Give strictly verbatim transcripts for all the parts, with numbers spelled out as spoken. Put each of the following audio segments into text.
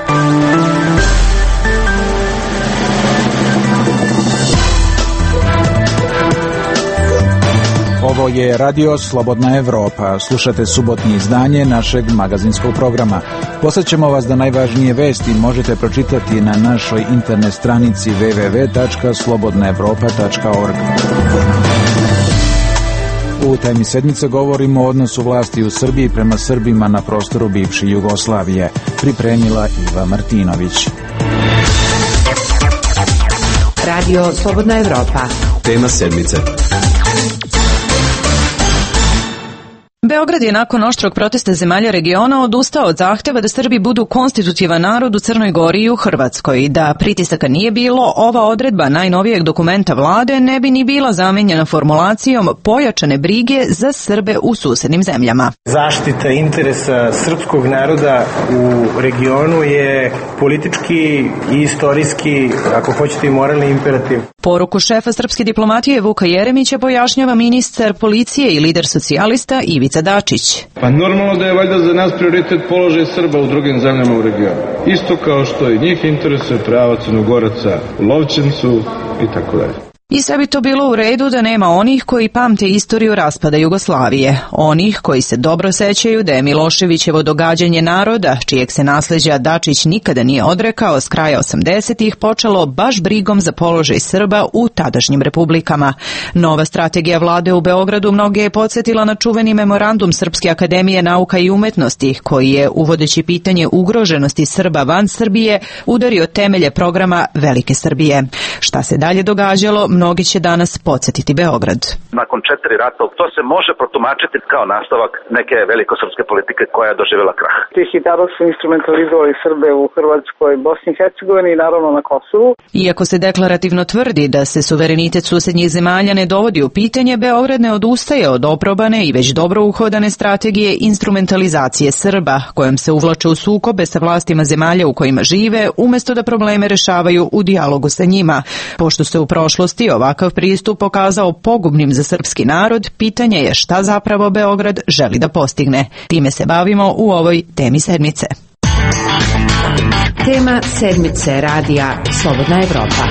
Ovo je Radio Slobodna Evropa. Slušate subotnje izdanje našeg magazinskog programa. Posjećamo vas da najvažnije vesti možete pročitati na našoj internet stranici w w w tačka slobodna evropa tačka org. U temi sedmice govorimo o odnosu vlasti u Srbiji prema Srbima na prostoru bivše Jugoslavije. Pripremila Iva Martinović. Radio Slobodna Evropa. Tema sedmice. Beograd je nakon oštrog protesta zemalja regiona odustao od zahteva da Srbi budu konstitutivan narod u Crnoj Gori i u Hrvatskoj. Da pritisaka nije bilo, ova odredba najnovijeg dokumenta vlade ne bi ni bila zamenjena formulacijom pojačane brige za Srbe u susednim zemljama. Zaštita interesa srpskog naroda u regionu je politički i istorijski, ako hoćete, i moralni imperativ. Poruku šefa srpske diplomatije Vuka Jeremića pojašnjava ministar policije i lider socijalista Ivica Dačić. Pa normalno da je valjda za nas prioritet položaj Srba u drugim zemljama u regionu. Isto kao što i njih interesuje prava Crnogoraca u Lovćencu i tako dalje. I sve bi to bilo u redu da nema onih koji pamte istoriju raspada Jugoslavije, onih koji se dobro sećaju da je Miloševićevo događanje naroda, čijeg se nasleđa Dačić nikada nije odrekao, s kraja osamdesetih počelo baš brigom za položaj Srba u tadašnjim republikama. Nova strategija vlade u Beogradu mnoge je podsjetila na čuveni memorandum Srpske akademije nauka i umetnosti, koji je, uvodeći pitanje ugroženosti Srba van Srbije, udario temelje programa Velike Srbije. Šta se dalje događalo, mnogi će danas podsjetiti Beograd. Nakon četiri rata to se može protumačiti kao nastavak neke velikosrpske politike koja je doživjela krah. Tih i tada su instrumentalizovali Srbe u Hrvatskoj, Bosni i Hercegovini i naravno na Kosovu. Iako se deklarativno tvrdi da se suverenitet susednjih zemalja ne dovodi u pitanje, Beograd ne odustaje od oprobane i već dobro uhodane strategije instrumentalizacije Srba, kojom se uvlače u sukobe sa vlastima zemalja u kojima žive, umjesto da probleme rešavaju u dijalogu sa njima. Pošto se u prošlosti ovakav pristup pokazao pogubnim za srpski narod, pitanje je šta zapravo Beograd želi da postigne. Time se bavimo u ovoj temi sedmice. Tema sedmice radija Slobodna Evropa.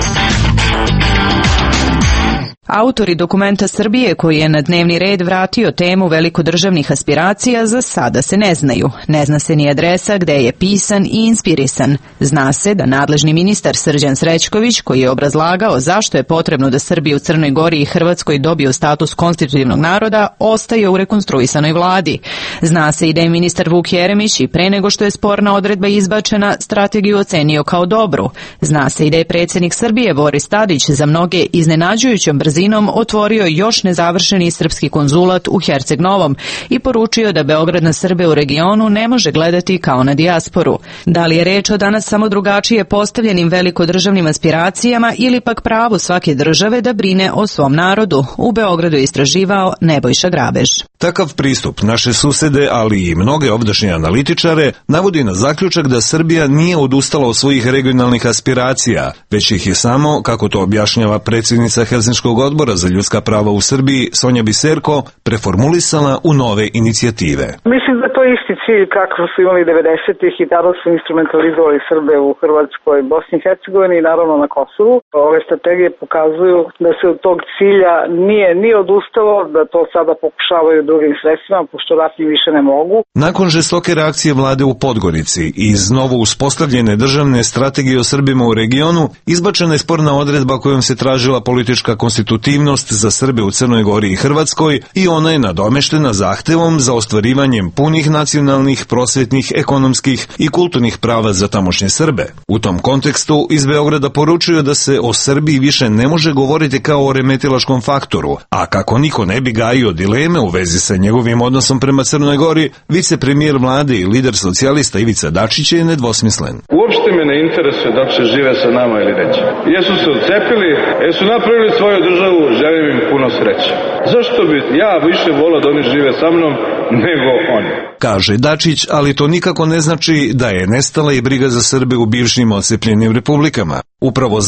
Autori dokumenta Srbije koji je na dnevni red vratio temu velikodržavnih aspiracija za sada se ne znaju. Ne zna se ni adresa gde je pisan i inspirisan. Zna se da nadležni ministar Srđan Srećković, koji je obrazlagao zašto je potrebno da Srbi u Crnoj Gori i Hrvatskoj dobiju status konstitutivnog naroda, ostaje u rekonstruisanoj vladi. Zna se i da je ministar Vuk Jeremić i pre nego što je sporna odredba izbačena, strategiju ocenio kao dobru. Zna se i da je predsjednik Srbije Boris Tadić za mnoge iznenađujućom brzinom otvorio još nezavršeni srpski konzulat u Herceg Novom i poručio da Beograd na Srbe u regionu ne može gledati kao na dijasporu. Da li je reč o danas samo drugačije postavljenim velikodržavnim aspiracijama ili pak pravu svake države da brine o svom narodu? U Beogradu je istraživao Nebojša Grabež. Takav pristup naše susede, ali i mnoge ovdašnje analitičare, navodi na zaključak da Srbija nije odustala od svojih regionalnih aspiracija, već ih je samo, kako to objašnjava predsjednica Helsinškog odbora za ljudska prava u Srbiji, Sonja Biserko, preformulisala u nove inicijative. Mislim da to je isti cilj kako su imali devedesetih i tada su instrumentalizovali Srbe u Hrvatskoj, Bosni i Hercegovini i naravno na Kosovu. Ove strategije pokazuju da se od tog cilja nije ni odustalo, da to sada pokušavaju drugim sredstvima, pošto ratni više ne mogu. Nakon žestoke reakcije vlade u Podgorici i iz novo uspostavljene državne strategije o Srbima u regionu, izbačena je sporna odredba kojom se tražila politička konstitutivnost za Srbe u Crnoj Gori i Hrvatskoj i ona je nadomeštena zahtevom za ostvarivanjem punih nacionalnih, prosvetnih, ekonomskih i kulturnih prava za tamošnje Srbe. U tom kontekstu iz Beograda poručuju da se o Srbiji više ne može govoriti kao o remetilačkom faktoru, a kako niko ne bi gajio dileme u vezi sa njegovim odnosom prema Crnoj Gori, vicepremijer vlade i lider socijalista Ivica Dačić je nedvosmislen. Uopšte me ne interesuje da će žive sa nama ili neće. Jesu se odcepili, jesu napravili svoju državu, želim im puno sreće. Zašto bi ja više volao da oni žive sa mnom nego oni? Kaže Dačić, ali to nikako ne znači da je nestala i briga za Srbe u bivšim odcepljenim republikama. Upravo zato ministar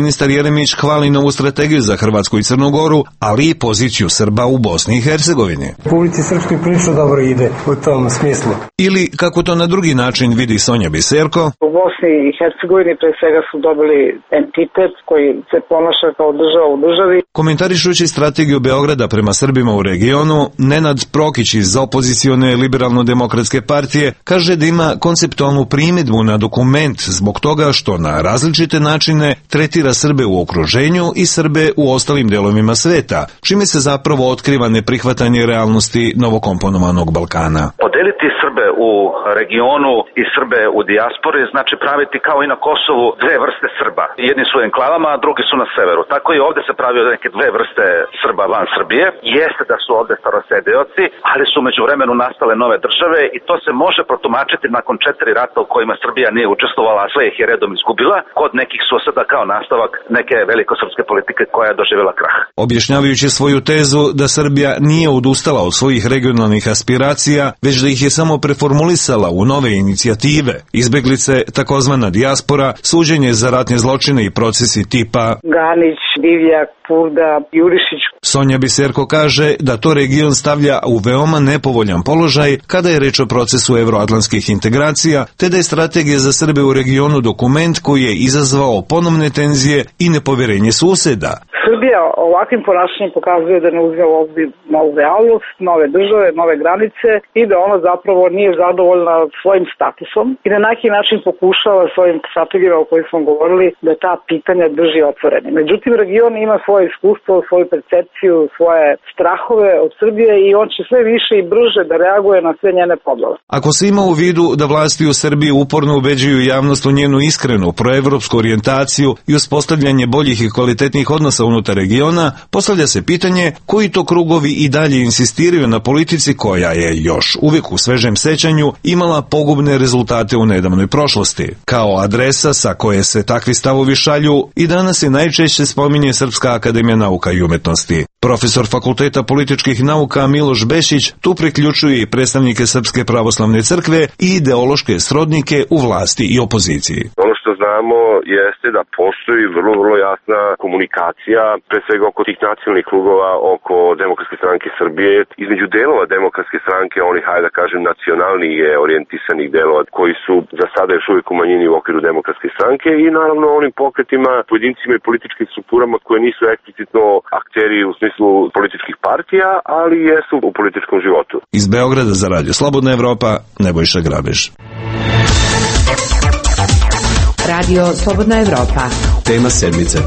ministar Jeremić hvali novu strategiju za Hrvatsku i Crnu Goru, ali i poziciju Srba u Bosni i Hercegovini. Republici Srpskoj prilično dobro ide u tom smislu. Ili, kako to na drugi način vidi Sonja Biserko, u Bosni i Hercegovini pre svega su dobili entitet koji se ponaša kao država u državi. Komentarišući strategiju Beograda prema Srbima u regionu, Nenad Prokić iz opozicione liberalno-demokratske partije kaže da ima konceptualnu primjedbu na dokument zbog toga što na različite načine tretira Srbe u okruženju i Srbe u ostalim delovima sveta, čime se zapravo otkriva neprihvatanje realnosti novokomponovanog Balkana. Podeliti Srbe u regionu i Srbe u dijaspori znači praviti kao i na Kosovu dve vrste Srba. Jedni su u enklavama, a drugi su na severu. Tako i ovde se pravio neke dve vrste Srba van Srbije. Jeste da su ovde starosedeoci, ali su među vremenu nastale nove države i to se može protumačiti nakon četiri rata u kojima Srbija nije učestvovala, a sve ih je redom izgubila. Kod nekih su sada kao nastavak neke velikosrpske politike koja je doživjela krah. Objašnjavajući svoju tezu da Srbija nije odustala od svojih regionalnih aspiracija, već da ih je samo preformulisala u nove inicijative, izbeglice, takozvana dijaspora, suđenje za ratne zločine i procesi tipa Ganić, Divjak, Purda, Jurišić. Sonja Biserko kaže da to region stavlja u veoma nepovoljan položaj kada je reč o procesu evroatlantskih integracija, te da je strategija za Srbe u regionu dokument koji je izazvao ponovne tenzije i nepoverenje suseda. Srbija ovakvim ponašanjem pokazuje da ne uzme u obzir novu realnost, nove države, nove granice i da ona zapravo nije zadovoljna svojim statusom i na neki način pokušava svojim strategijama o kojim smo govorili da ta pitanja drži otvoreni. Međutim, region ima svoje iskustvo, svoju percepciju, svoje strahove od Srbije i on će sve više i brže da reaguje na sve njene podlove. Ako se ima u vidu da vlasti u Srbiji uporno ubeđuju javnost u njenu iskrenu proevropsku orijentaciju i uspostavljanje boljih i kvalitetnih odnosa unutar regiona, postavlja se pitanje koji to krugovi i dalje insistiraju na politici koja je još uvijek u svežem sećanju imala pogubne rezultate u nedavnoj prošlosti. Kao adresa sa koje se takvi stavovi šalju i danas se najčešće spominje Srpska akademija nauka i umetnosti. Profesor Fakulteta političkih nauka Miloš Bešić tu priključuje i predstavnike Srpske pravoslavne crkve i ideološke srodnike u vlasti i opoziciji. Ono što znamo jeste da postoji vrlo, vrlo jasna komunikacija, pre svega oko tih nacionalnih krugova, oko Demokratske stranke Srbije, između delova Demokratske stranke, onih, hajde da kažem, nacionalnije orijentisanih delova, koji su za sada još uvijek u manjini u okviru Demokratske stranke i naravno onim pokretima, pojedincima i političkim strukturama koje nisu eksplicitno akteri u smislu političkih partija, ali jesu u političkom životu. Iz Beograda za radio Slobodna Evropa, Nebojša Grabež. Radio Slobodna Evropa. Tema sedmice.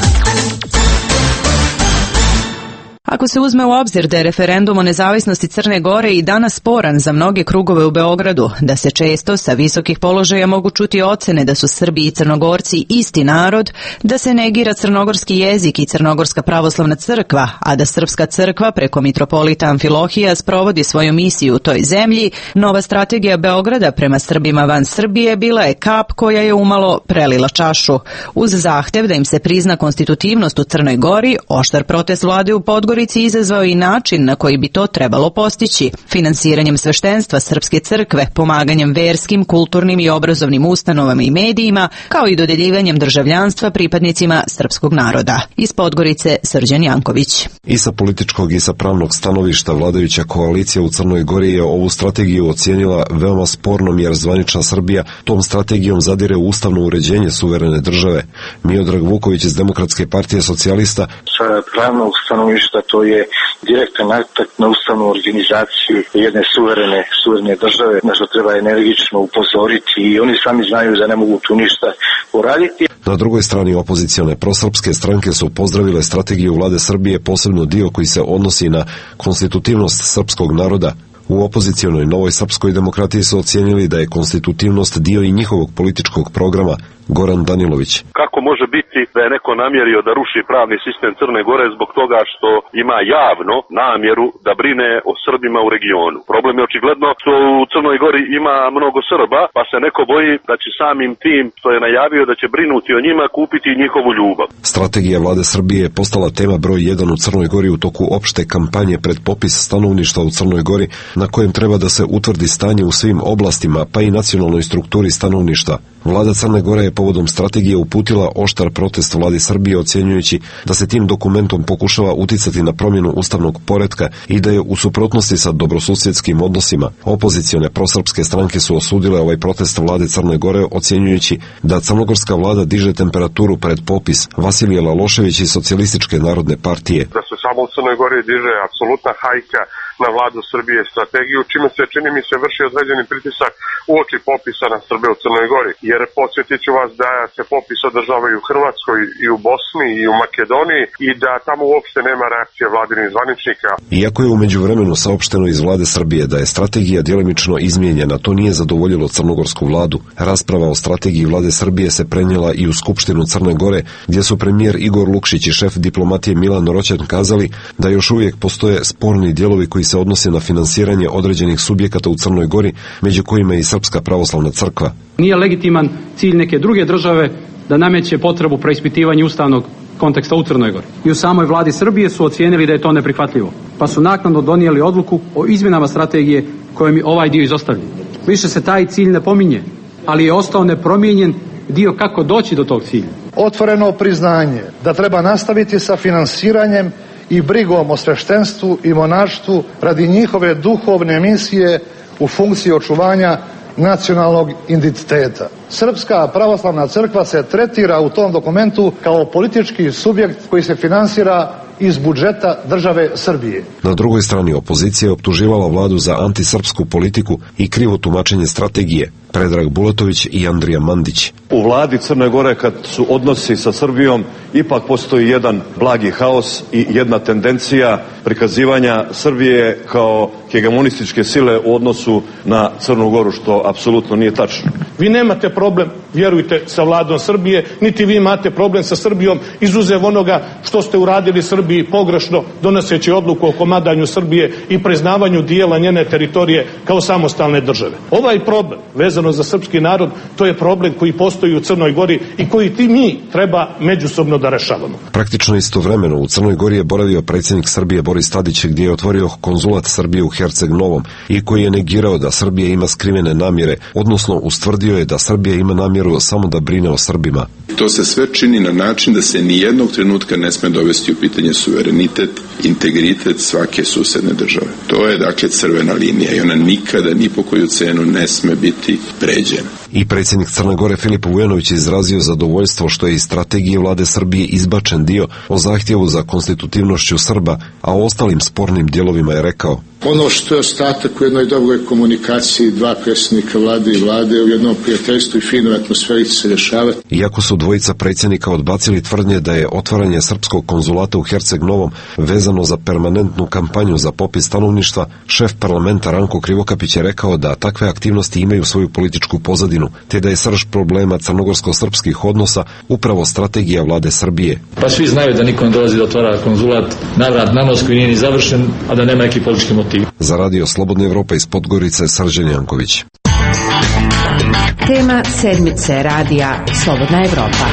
Ako se uzme u obzir da je referendum o nezavisnosti Crne Gore i danas sporan za mnoge krugove u Beogradu, da se često sa visokih položaja mogu čuti ocene da su Srbi i Crnogorci isti narod, da se negira crnogorski jezik i Crnogorska pravoslavna crkva, a da Srpska crkva preko mitropolita Amfilohija sprovodi svoju misiju u toj zemlji, nova strategija Beograda prema Srbima van Srbije bila je kap koja je umalo prelila čašu. Uz zahtev da im se prizna konstitutivnost u Crnoj Gori, oštar protest vlade u Podgorici izazvao i način na koji bi to trebalo postići, finansiranjem sveštenstva Srpske crkve, pomaganjem verskim, kulturnim i obrazovnim ustanovama i medijima, kao i dodeljivanjem državljanstva pripadnicima srpskog naroda. Iz Podgorice Srđan Janković. I sa političkog i sa pravnog stanovišta vladajuća koalicija u Crnoj Gori je ovu strategiju ocijenila veoma spornom jer zvanična Srbija tom strategijom zadire u ustavno uređenje suverene države. Miodrag Vuković iz Demokratske partije socijalista. Sa pravnog stanovišta to je direktan atak na ustavnu organizaciju jedne suverene, suverene države, na što treba energično upozoriti i oni sami znaju da ne mogu tu ništa uraditi. Na drugoj strani opozicione prosrpske stranke su pozdravile strategiju vlade Srbije, posebno dio koji se odnosi na konstitutivnost srpskog naroda. U opozicionoj Novoj srpskoj demokratiji su ocijenili da je konstitutivnost dio i njihovog političkog programa. Goran Danilović. Kako može biti da je neko namjerio da ruši pravni sistem Crne Gore zbog toga što ima javno namjeru da brine o Srbima u regionu? Problem je očigledno što u Crnoj Gori ima mnogo Srba, pa se neko boji da će samim tim što je najavio da će brinuti o njima kupiti njihovu ljubav. Strategija vlade Srbije je postala tema broj jedan u Crnoj Gori u toku opšte kampanje pred popis stanovništva u Crnoj Gori, na kojem treba da se utvrdi stanje u svim oblastima, pa i nacionalnoj strukturi stanovništva. Vlada Crne Gore je povodom strategije uputila oštar protest vladi Srbije, ocjenjujući da se tim dokumentom pokušava uticati na promjenu ustavnog poretka i da je u suprotnosti sa dobrosusjedskim odnosima. Opozicione prosrpske stranke su osudile ovaj protest vlade Crne Gore, ocjenjujući da crnogorska vlada diže temperaturu pred popis. Vasilije Lalošević iz Socijalističke narodne partije. Da se samo u Crnoj Gori diže apsolutna hajka na vladu Srbije strategiju, čime se, čini mi se, vrši određeni pritisak uoči popisa na Srbe u Crnoj Gori. Jer podsjetit ću vas da se popis održava i u Hrvatskoj, i u Bosni, i u Makedoniji, i da tamo uopšte nema reakcije vladinih zvaničnika. Iako je u međuvremenu saopšteno iz vlade Srbije da je strategija djelimično izmijenjena, to nije zadovoljilo crnogorsku vladu. Rasprava o strategiji vlade Srbije se prenijela i u Skupštinu Crne Gore, gdje su premijer Igor Lukšić i šef diplomatije Milan Roćan kazali da još uvijek postoje sporni dijelovi koji se odnose na finansiranje određenih subjekata u Crnoj Gori, među kojima je i Srpska pravoslavna crkva. Nije legitiman cilj neke druge države da nameće potrebu preispitivanja ustavnog konteksta u Crnoj Gori. I u samoj vladi Srbije su ocijenili da je to neprihvatljivo, pa su naknadno donijeli odluku o izmjenama strategije kojom je ovaj dio izostavljen. Više se taj cilj ne pominje, ali je ostao nepromijenjen dio kako doći do tog cilja. Otvoreno priznanje da treba nastaviti sa finansiranjem i brigom o sveštenstvu i monaštvu radi njihove duhovne misije u funkciji očuvanja nacionalnog identiteta. Srpska pravoslavna crkva se tretira u tom dokumentu kao politički subjekt koji se finansira iz budžeta države Srbije. Na drugoj strani opozicija je optuživala vladu za antisrpsku politiku i krivo tumačenje strategije. Predrag Bulatović i Andrija Mandić. U vladi Crne Gore kad su odnosi sa Srbijom ipak postoji jedan blagi haos i jedna tendencija prikazivanja Srbije kao hegemonističke sile u odnosu na Crnu Goru, što apsolutno nije tačno. Vi nemate problem, vjerujte, sa vladom Srbije, niti vi imate problem sa Srbijom izuzev onoga što ste uradili Srbiji pogrešno donoseći odluku o komadanju Srbije i priznavanju dijela njene teritorije kao samostalne države. Ovaj problem vezano za srpski narod, to je problem koji postoji u Crnoj Gori i koji ti mi treba međusobno da rešavamo. Praktično istovremeno u Crnoj Gori je boravio predsjednik Srbije Boris Tadić, gdje je otvorio konzulat Srbije u Herceg Novom i koji je negirao da Srbija ima skrivene namjere, odnosno ustvrdio je da Srbija ima namjeru samo da brine o Srbima. To se sve čini na način da se ni jednog trenutka ne sme dovesti u pitanje suverenitet, integritet svake susedne države. To je dakle crvena linija i ona nikada ni po koju cenu ne sme biti pređena. I predsjednik Crne Gore Filip Vujanović izrazio zadovoljstvo što je iz strategije vlade Srbije izbačen dio o zahtjevu za konstitutivnošću Srba, a o ostalim spornim dijelovima je rekao: ono što je ostatak u jednoj dobroj komunikaciji dva predsjednika vlade i vlade u jednom prijateljstvu i finoj atmosferi se rješavati. Iako su dvojica predsjednika odbacili tvrdnje da je otvaranje srpskog konzulata u Herceg Novom vezano za permanentnu kampanju za popis stanovništva, šef parlamenta Ranko Krivokapić je rekao da takve aktivnosti imaju svoju političku pozadinu, te da je srž problema crnogorsko-srpskih odnosa upravo strategija vlade Srbije. Pa svi znaju da niko ne dolazi da otvara konzulat navrat na nos koji nije ni završen, a da nema neki politički motiv. Za radio Slobodna Evropa iz Podgorice, Srđan Janković. Tema sedmice radija Slobodna Evropa.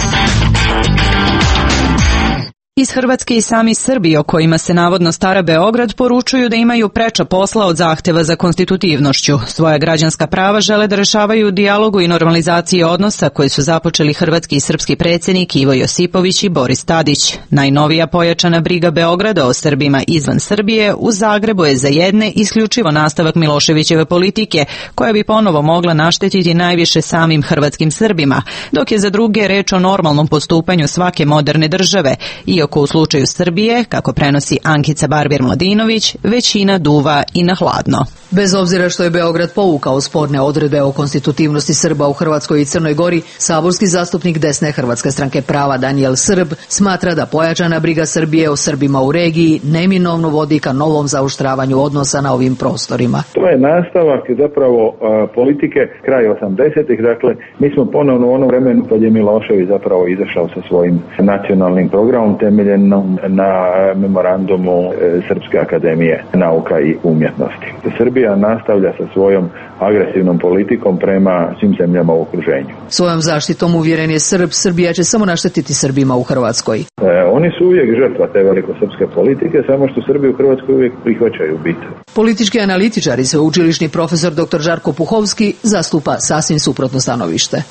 Iz Hrvatske i sami Srbi, o kojima se navodno stara Beograd, poručuju da imaju preča posla od zahteva za konstitutivnošću. Svoja građanska prava žele da rešavaju u dijalogu i normalizaciji odnosa koji su započeli hrvatski i srpski predsjednik Ivo Josipović i Boris Tadić. Najnovija pojačana briga Beograda o Srbima izvan Srbije u Zagrebu je za jedne isključivo nastavak Miloševićeve politike, koja bi ponovo mogla naštetiti najviše samim hrvatskim Srbima, dok je za druge reč o normalnom postupanju svake moderne države, i iako u slučaju Srbije, kako prenosi Ankica Barbir-Mladinović, većina duva i na hladno. Bez obzira što je Beograd povukao sporne odredbe o konstitutivnosti Srba u Hrvatskoj i Crnoj Gori, saborski zastupnik desne Hrvatske stranke prava Danijel Srb smatra da pojačana briga Srbije o Srbima u regiji neminovno vodi ka novom zaoštravanju odnosa na ovim prostorima. To je nastavak zapravo a, politike kraja osamdesetih, dakle mi smo ponovno u onom vremenu kad je Milošević zapravo izašao sa svojim nacionalnim programom temeljenom na memorandumu e, Srpske akademije nauka i umjetnosti. Srbija nastavlja sa svojom agresivnom politikom prema svim zemljama u okruženju. Svojom zaštitom, uvjeren je Srb, Srbija će samo naštetiti Srbima u Hrvatskoj. E, oni su uvijek žrtva te velikosrpske politike, samo što Srbi u Hrvatskoj uvijek prihvaćaju biti. Politički analitičar i sveučilišni profesor dr. Žarko Puhovski zastupa sasvim suprotno stanovište. Moj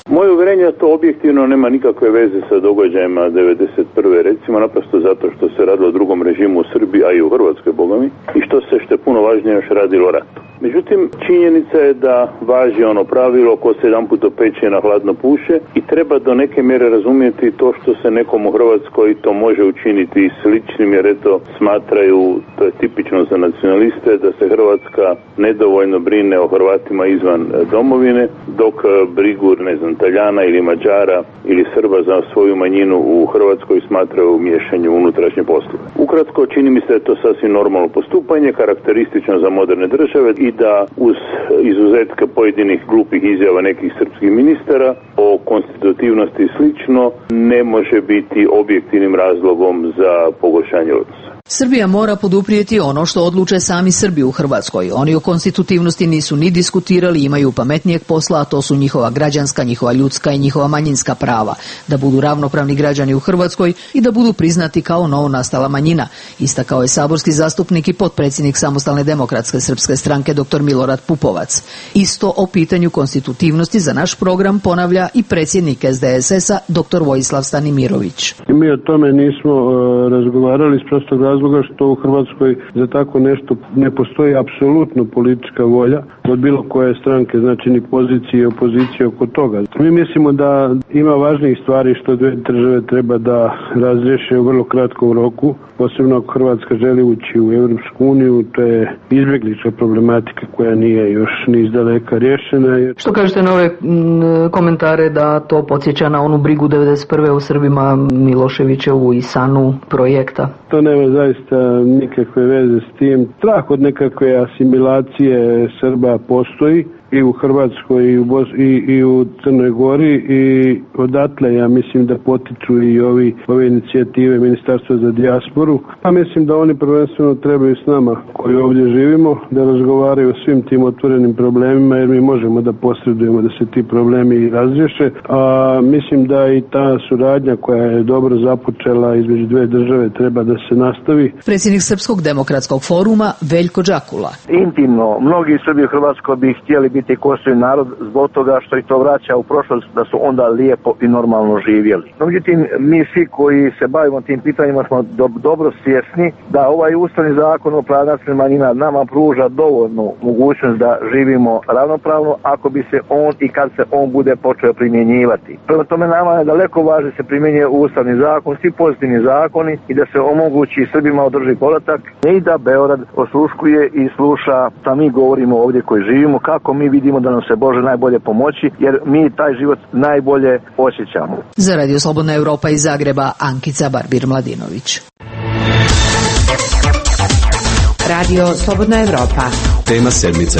uvjerenja to objektivno nema nikakve veze sa događajima devedeset prve recimo, naprosto zato što se radilo o drugom režimu u Srbiji, a i u Hrvatskoj, bogami, i što se, što je puno važnije, još radilo o ratu. Međutim, činjenica je da važi ono pravilo ko se jedan put opeče na hladno puše i treba do neke mjere razumjeti to što se nekom u Hrvatskoj to može učiniti i sličnim, jer eto smatraju, to je tipično za nacionaliste, da se Hrvatska nedovoljno brine o Hrvatima izvan domovine, dok brigu, ne znam, Taljana ili Mađara ili Srba za svoju manjinu u Hrvatskoj smatraju u miješanju u unutrašnje poslove. Ukratko, čini mi se da je to sasvim normalno postupanje, karakteristično za moderne države i da uz izuzetke pojedinih glupih izjava nekih srpskih ministara o konstitutivnosti i slično ne može biti objektivnim razlogom za pogoršanje odnosa. Srbija mora poduprijeti ono što odluče sami Srbi u Hrvatskoj. Oni o konstitutivnosti nisu ni diskutirali, imaju pametnijeg posla, a to su njihova građanska, njihova ljudska i njihova manjinska prava. Da budu ravnopravni građani u Hrvatskoj i da budu priznati kao novonastala manjina. Istakao je saborski zastupnik i potpredsjednik Samostalne demokratske srpske stranke dr. Milorad Pupovac. Isto o pitanju konstitutivnosti za naš program ponavlja i predsjednik S D S S-a dr. Vojislav Stanimirović. Mi o tome nismo uh, razgovarali iz prostog razloga što u Hrvatskoj za tako nešto ne postoji apsolutno politička volja od bilo koje stranke, znači ni pozicije i opozicije oko toga. Mi mislimo da ima važnijih stvari što dve države treba da razriješe u vrlo kratkom roku, posebno ako Hrvatska želi ući u Europsku uniju, to je izbjeglička problematika koja nije još ni izdaleka rješena. Što kažete na ove m, komentare da to podsjeća na onu brigu devedeset prve u Srbima, Miloševićevu i Sanu projekta? To nema zaista nikakve veze s tim. Strah od nekakve asimilacije Srba postoji i u Hrvatskoj i u, Bos- i, i u Crnoj Gori i odatle ja mislim da potiču i ovi, ove inicijative Ministarstva za dijasporu. Pa mislim da oni prvenstveno trebaju s nama koji ovdje živimo da razgovaraju o svim tim otvorenim problemima, jer mi možemo da posredujemo da se ti problemi razriješe. A mislim da i ta suradnja koja je dobro započela između dve države treba da se nastavi. Predsjednik Srpskog demokratskog foruma Veljko Đakula. Intimno, mnogi Srbi u Hrvatskoj bi htjeli biti konstitutivni narod zbog toga što ih to vraća u prošlost, da su onda lijepo i normalno živjeli. No, međutim, mi svi koji se bavimo tim pitanjima smo do, dobro svjesni da ovaj ustavni zakon o pravima nacionalnih manjina nama pruža dovoljnu mogućnost da živimo ravnopravno ako bi se on i kad se on bude počeo primjenjivati. Prema tome nama je daleko važno da se primjenjuje ustavni zakon, svi pozitivni zakoni i da se omogući Srbima održi povratak i da Beograd osluškuje i sluša šta mi govorimo ovdje koji živimo, kako mi vidimo da nam se Bože najbolje pomoći, jer mi taj život najbolje osjećamo. Za Radio Slobodna Europa iz Zagreba, Ankica Barbir-Mladinović. Radio Slobodna Europa. Tema sedmice.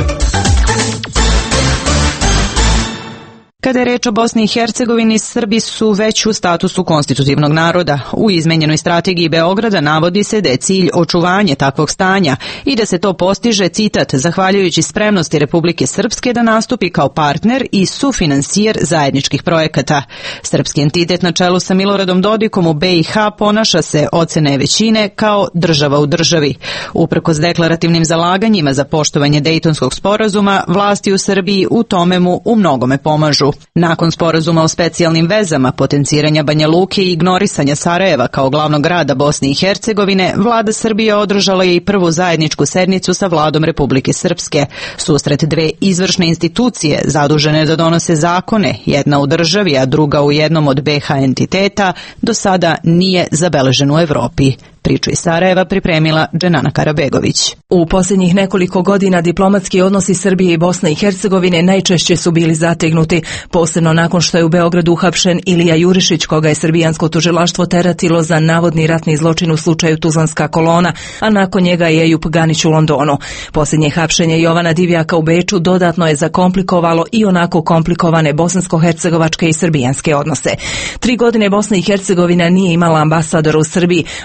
Kada je reč o Bosni i Hercegovini, Srbi su već u statusu konstitutivnog naroda. U izmenjenoj strategiji Beograda navodi se da je cilj očuvanje takvog stanja i da se to postiže, citat, zahvaljujući spremnosti Republike Srpske da nastupi kao partner i sufinansijer zajedničkih projekata. Srpski entitet na čelu sa Miloradom Dodikom u B i H ponaša se, ocene većine, kao država u državi. Uprkos deklarativnim zalaganjima za poštovanje Dejtonskog sporazuma, vlasti u Srbiji u tome mu u mnogome pomažu. Nakon sporazuma o specijalnim vezama, potenciranja Banja Luke i ignorisanja Sarajeva kao glavnog grada Bosne i Hercegovine, vlada Srbije održala je i prvu zajedničku sednicu sa vladom Republike Srpske. Susret dve izvršne institucije zadužene da donose zakone, jedna u državi, a druga u jednom od B H entiteta, do sada nije zabeležen u Evropi. Priču iz Sarajeva pripremila Dženana Karabegović. U posljednjih nekoliko godina diplomatski odnosi Srbije i Bosne i Hercegovine najčešće su bili zategnuti, posebno nakon što je u Beogradu uhapšen Ilija Jurišić, koga je srbijansko tužilaštvo teratilo za navodni ratni zločin u slučaju Tuzlanska kolona, a nakon njega je Ejup Ganić u Londonu. Posljednje hapšenje Jovana Divjaka u Beču dodatno je zakomplikovalo i onako komplikovane bosansko-hercegovačke i srbijanske odnose. Tri godine Bosna i Hercegovina nije imala ambasadora u Srbiji, a posjet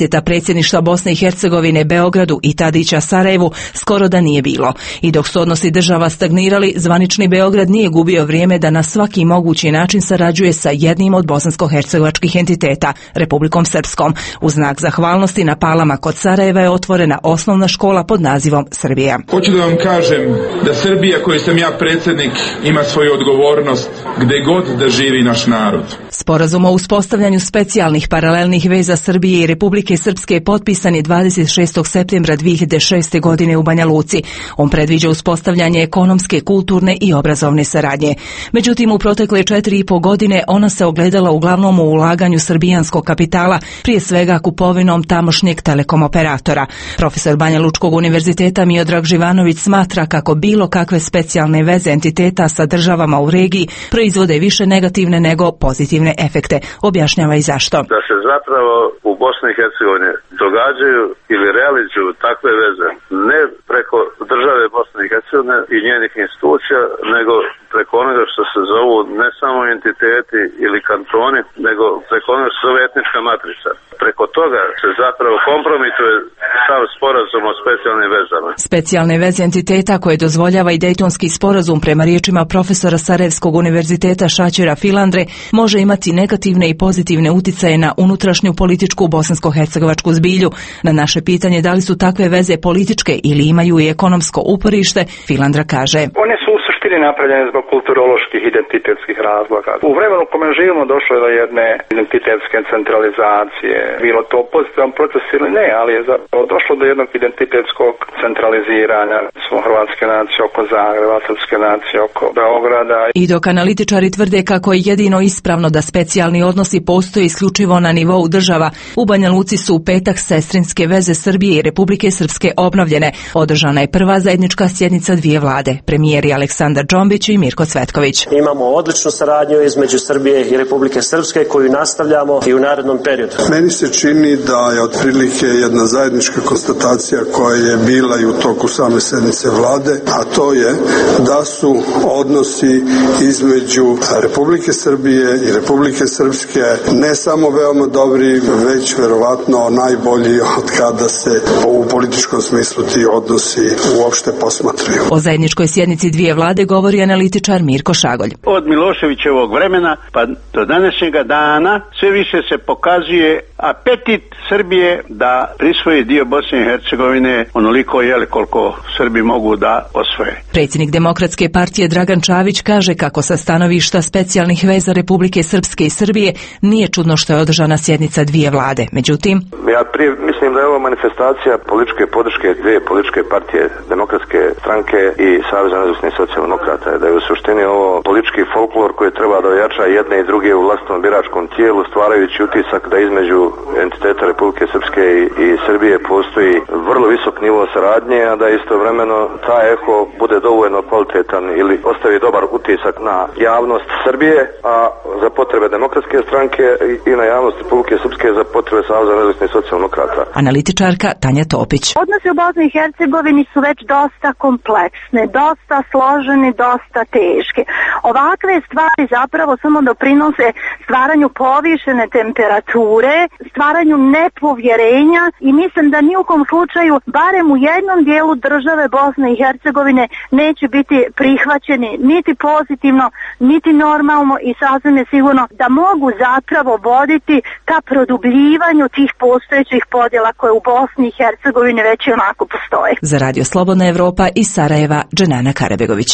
posjeta predsjedništva Bosne i Hercegovine Beogradu i Tadića Sarajevu skoro da nije bilo. I dok su odnosi država stagnirali, zvanični Beograd nije gubio vrijeme da na svaki mogući način sarađuje sa jednim od bosansko-hercegovačkih entiteta, Republikom Srpskom. U znak zahvalnosti na Palama kod Sarajeva je otvorena osnovna škola pod nazivom Srbija. Hoću da vam kažem da Srbija, koju sam ja predsjednik, ima svoju odgovornost gdje god da živi naš narod. Sporazum o uspostavljanju specijalnih paralelnih veza Srbije i Republike Srpske potpisan je dvadeset šestog septembra dvije hiljade šeste. godine u Banja Luci. On predviđa uspostavljanje ekonomske, kulturne i obrazovne saradnje. Međutim, u protekle četiri i po godine ona se ogledala uglavnom u ulaganju srbijanskog kapitala, prije svega kupovinom tamošnjeg telekom operatora. Profesor Banja Lučkog univerziteta Miodrag Živanović smatra kako bilo kakve specijalne veze entiteta sa državama u regiji proizvode više negativne nego pozitivne efekte. Objašnjava i zašto. Da se zapravo u Bosni i Hercegovini događaju ili realizuju takve veze ne preko države Bosne i Hercegovine i njenih institucija, nego preko onoga što se zovu ne samo entiteti ili kantoni, nego preko onoga što se zove etnička matrica. Preko toga se zapravo kompromituje sav sporazum o specijalnim vezama. Specijalne veze entiteta koje dozvoljava i Dejtonski sporazum, prema riječima profesora Sarajevskog univerziteta Šaćera Filandre, može imati negativne i pozitivne uticaje na unutrašnju političku bosansko-hercegovačku zbilju. Na naše pitanje da li su takve veze političke ili imaju i ekonomsko uporište, Filandra kaže: One su u suštini napravljene zbog kulturoloških identitetskih razloga. U vremenu u kojem živimo došlo je do jedne identitetske centralizacije. Bilo to pozitivan proces ili ne, ali je došlo do jednog identitetskog centraliziranja. Smo hrvatske nacije oko Zagreba, srpske nacije oko Beograda. I dok analitičari tvrde kako je jedino ispravno da specijalni odnosi postoje isključivo na nivou država, u Banja Luci su u petak sestrinske veze Srbije i Republike Srpske obnovljene. Održana je prva zajednička sjednica dvije vlade, premijeri Aleksandar Džombić i Mirko Cvetković. Imamo odličnu saradnju između Srbije i Republike Srpske koju nastavljamo i u narednom periodu. Meni se čini da je otprilike jedna zajednička konstatacija koja je bila i u toku same sednice vlade, a to je da su odnosi između Republike Srbije i Republike Srpske ne samo veoma dobri, već verovatno najbolji od kada se u političkom smislu ti odnosi uopšte posmatraju. O zajedničkoj sjednici dvije vlade govori analitičar Mirko Šagolj. Od Miloševićevog vremena pa do današnjega dana sve više se pokazuje apetit Srbije da prisvoji dio Bosne i Hercegovine onoliko je koliko Srbi mogu da osvoje. Predsjednik Demokratske partije Dragan Čavić kaže kako sa stanovišta specijalnih veza Republike Srpske i Srbije nije čudno što je održana sjednica dvije vlade. Međutim, ja prije mislim da je ovo manifestacija političke podrške dvije političke partije, Demokratske stranke i Saveza nezavisnih socijaldemokrata, da je u suštini ovo politički folklor koji treba da ojača jedne i druge u vlastnom biračkom tijelu, stvarajući utisak da između entiteta Republike Srpske i, i Srbije postoji vrlo visok nivo saradnje, a da istovremeno taj eho bude dovoljno kvalitetan ili ostavi dobar utisak na javnost Srbije, a za potrebe Demokratske stranke i na javnost Republike Srpske za potrebe Saveza nezavisnih socijaldemokrata. Analitičarka Tanja Topić. Odnosi u Bosni i Hercegovini su već dosta kompleksne, dosta složene, dosta teške. Ovakve stvari zapravo samo doprinose stvaranju povišene temperature, stvaranju nepovjerenja i mislim da ni u kom slučaju, barem u jednom dijelu države Bosne i Hercegovine, neće biti prihvaćeni niti pozitivno, niti normalno i sasvim je sigurno da mogu zapravo voditi ka produbljivanju tih postojećih podjela koje u Bosni i Hercegovini već i onako postoje. Za Radio Slobodna Evropa iz Sarajeva, Dženana Karabegović.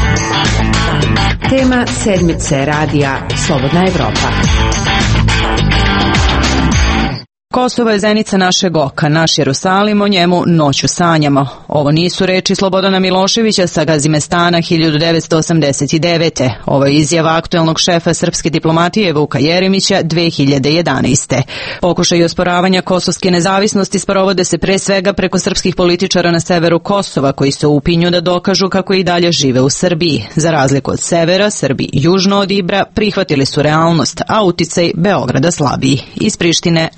Tema sedmice radija Slobodna Evropa. Kosovo je zenica našeg oka, naš Jerusalim, o njemu noću sanjamo. Ovo nisu reči Slobodana Miloševića sa Gazimestana hiljadu devetsto osamdeset devete. Ovo je izjava aktuelnog šefa srpske diplomatije Vuka Jeremića dve hiljade jedanaeste. Pokušaj osporavanja kosovske nezavisnosti sprovode se pre svega preko srpskih političara na severu Kosova, koji se upinju da dokažu kako i dalje žive u Srbiji. Za razliku od severa, Srbi južno od Ibra prihvatili su realnost, a uticaj Beograda slabiji. Iz Prištine, Amrazin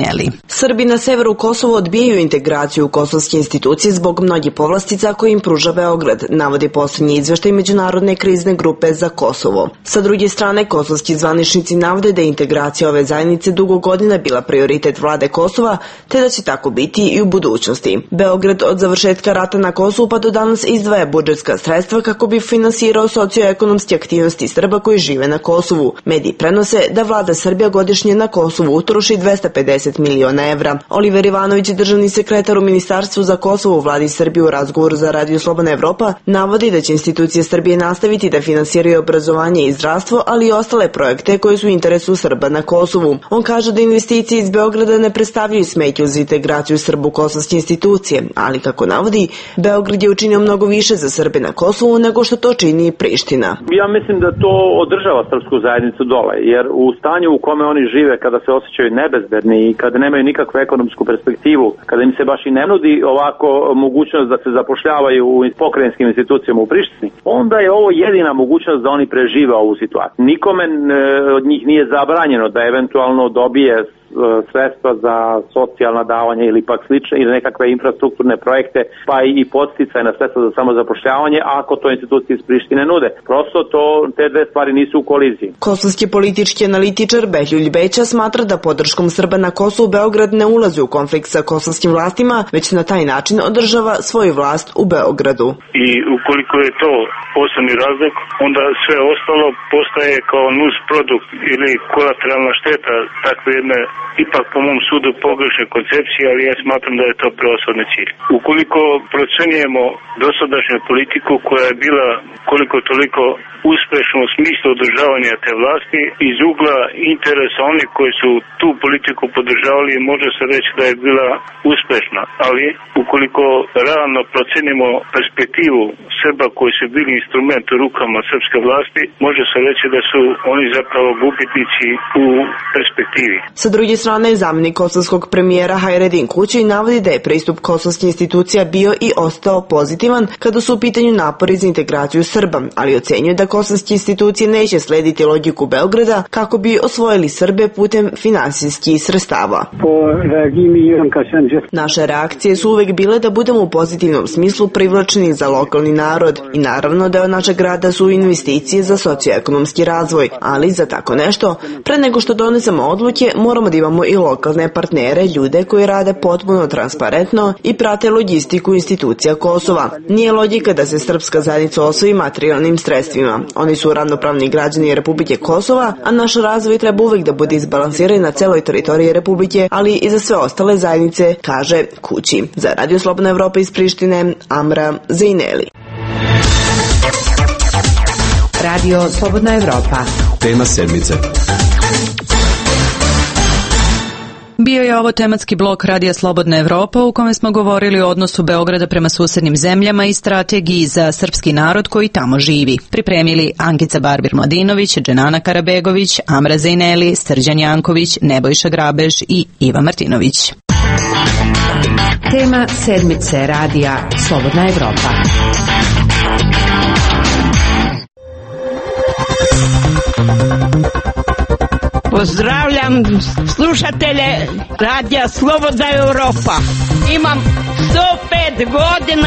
Zineli. Srbi na severu Kosova odbijaju integraciju u kosovske institucije zbog mnogih povlastica koje im pruža Beograd, navodi posljednji izveštaj Međunarodne krizne grupe za Kosovo. Sa druge strane, kosovski zvaničnici navode da je integracija ove zajednice dugo godina bila prioritet vlade Kosova, te da će tako biti i u budućnosti. Beograd od završetka rata na Kosovu pa do danas izdvaja budžetska sredstva kako bi finansirao socioekonomske aktivnosti Srba koji žive na Kosovu. Mediji prenose da vlada Srbija godišnje na Kosovu utroši dvesta pedeset miliona evra. Oliver Ivanović, državni sekretar u Ministarstvu za Kosovo u vladi Srbije u razgovoru za Radio Slobodna Evropa, navodi da će institucije Srbije nastaviti da finansiraju obrazovanje i zdravstvo, ali i ostale projekte koji su u interesu Srba na Kosovu. On kaže da investicije iz Beograda ne predstavljaju smetnju za integraciju Srba u kosovske institucije, ali kako navodi, Beograd je učinio mnogo više za Srbe na Kosovu nego što to čini Priština. Ja mislim da to održava srpsku zajednicu dole, jer u stanju u kome oni žive, kada se osjećaju nebezbedni i kada nemaju nikakvu ekonomsku perspektivu, kada im se baš i ne nudi ovako mogućnost da se zapošljavaju u pokrajinskim institucijama u Prištini, onda je ovo jedina mogućnost da oni prežive ovu situaciju. Nikome od njih nije zabranjeno da eventualno dobije sredstva za socijalna davanja ili pak slične ili nekakve infrastrukturne projekte, pa i podsticajna sredstva za samozapošljavanje ako to institucije iz Prištine nude. Prosto to, te dve stvari nisu u koliziji. Kosovski politički analitičar Behljuj Beća smatra da podrškom Srba na Kosovu Beograd ne ulazi u konflikt sa kosovskim vlastima, već na taj način održava svoju vlast u Beogradu. I ukoliko je to osnovni razlog, onda sve ostalo postaje kao nus produkt ili kolateralna šteta takve jedne ipak po mom sudu pogrešne koncepcije, ali ja smatram da je to preoshodni cilj. Ukoliko procenjujemo dosadašnju politiku koja je bila koliko toliko uspešna u smislu održavanja te vlasti, iz ugla interesa onih koji su tu politiku podržavali, može se reći da je bila uspešna, ali ukoliko realno procenimo perspektivu Srba koji su bili instrument u rukama srpske vlasti, može se reći da su oni zapravo gubitnici u perspektivi. Sa druge strane, zamjenik kosovskog premijera Hajredin Kućaj navodi da je pristup kosovskih institucija bio i ostao pozitivan kada su u pitanju napori za integraciju Srba, ali ocenjuje da kosovske institucije neće slediti logiku Beograda kako bi osvojili Srbe putem finansijskih sredstava. Naše reakcije su uvek bile da budemo u pozitivnom smislu privlačeni za lokalni narod i naravno deo našeg rada su investicije za socioekonomski razvoj, ali za tako nešto, pre nego što donesemo odluke, moramo da imamo i lokalne partnere, ljude koji rade potpuno transparentno i prate logistiku institucija Kosova. Nije logika da se srpska zajednica osvoji materijalnim sredstvima. Oni su ravnopravni građani Republike Kosova, a naš razvoj treba uvek da bude izbalansiran na celoj teritoriji Republike, ali i za sve ostale zajednice, kaže Kući. Za Radio Slobodna Evropa iz Prištine, Amra Zineli. Radio Slobodna Evropa. Tema sedmice. Bio je ovo tematski blok Radija Slobodna Evropa u kome smo govorili o odnosu Beograda prema susednim zemljama i strategiji za srpski narod koji tamo živi. Pripremili Ankica Barbir-Mladinović, Dženana Karabegović, Amra Zineli, Srđan Janković, Nebojša Grabež i Iva Martinović. Tema sedmice Radija Slobodna Evropa. Pozdravljam slušatelje Radija Slobodna Evropa. Imam sto pet godina.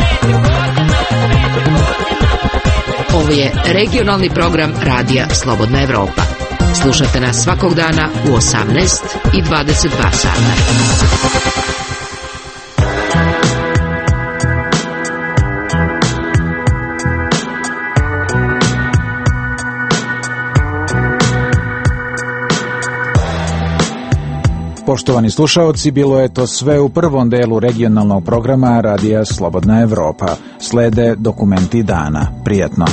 Ovo je regionalni program Radija Slobodna Evropa. Slušate nas svakog dana u osamnaest i dvadeset dva sata. Poštovani slušaoci, bilo je to sve u prvom delu regionalnog programa Radija Slobodna Evropa. Slede dokumenti dana. Prijatno.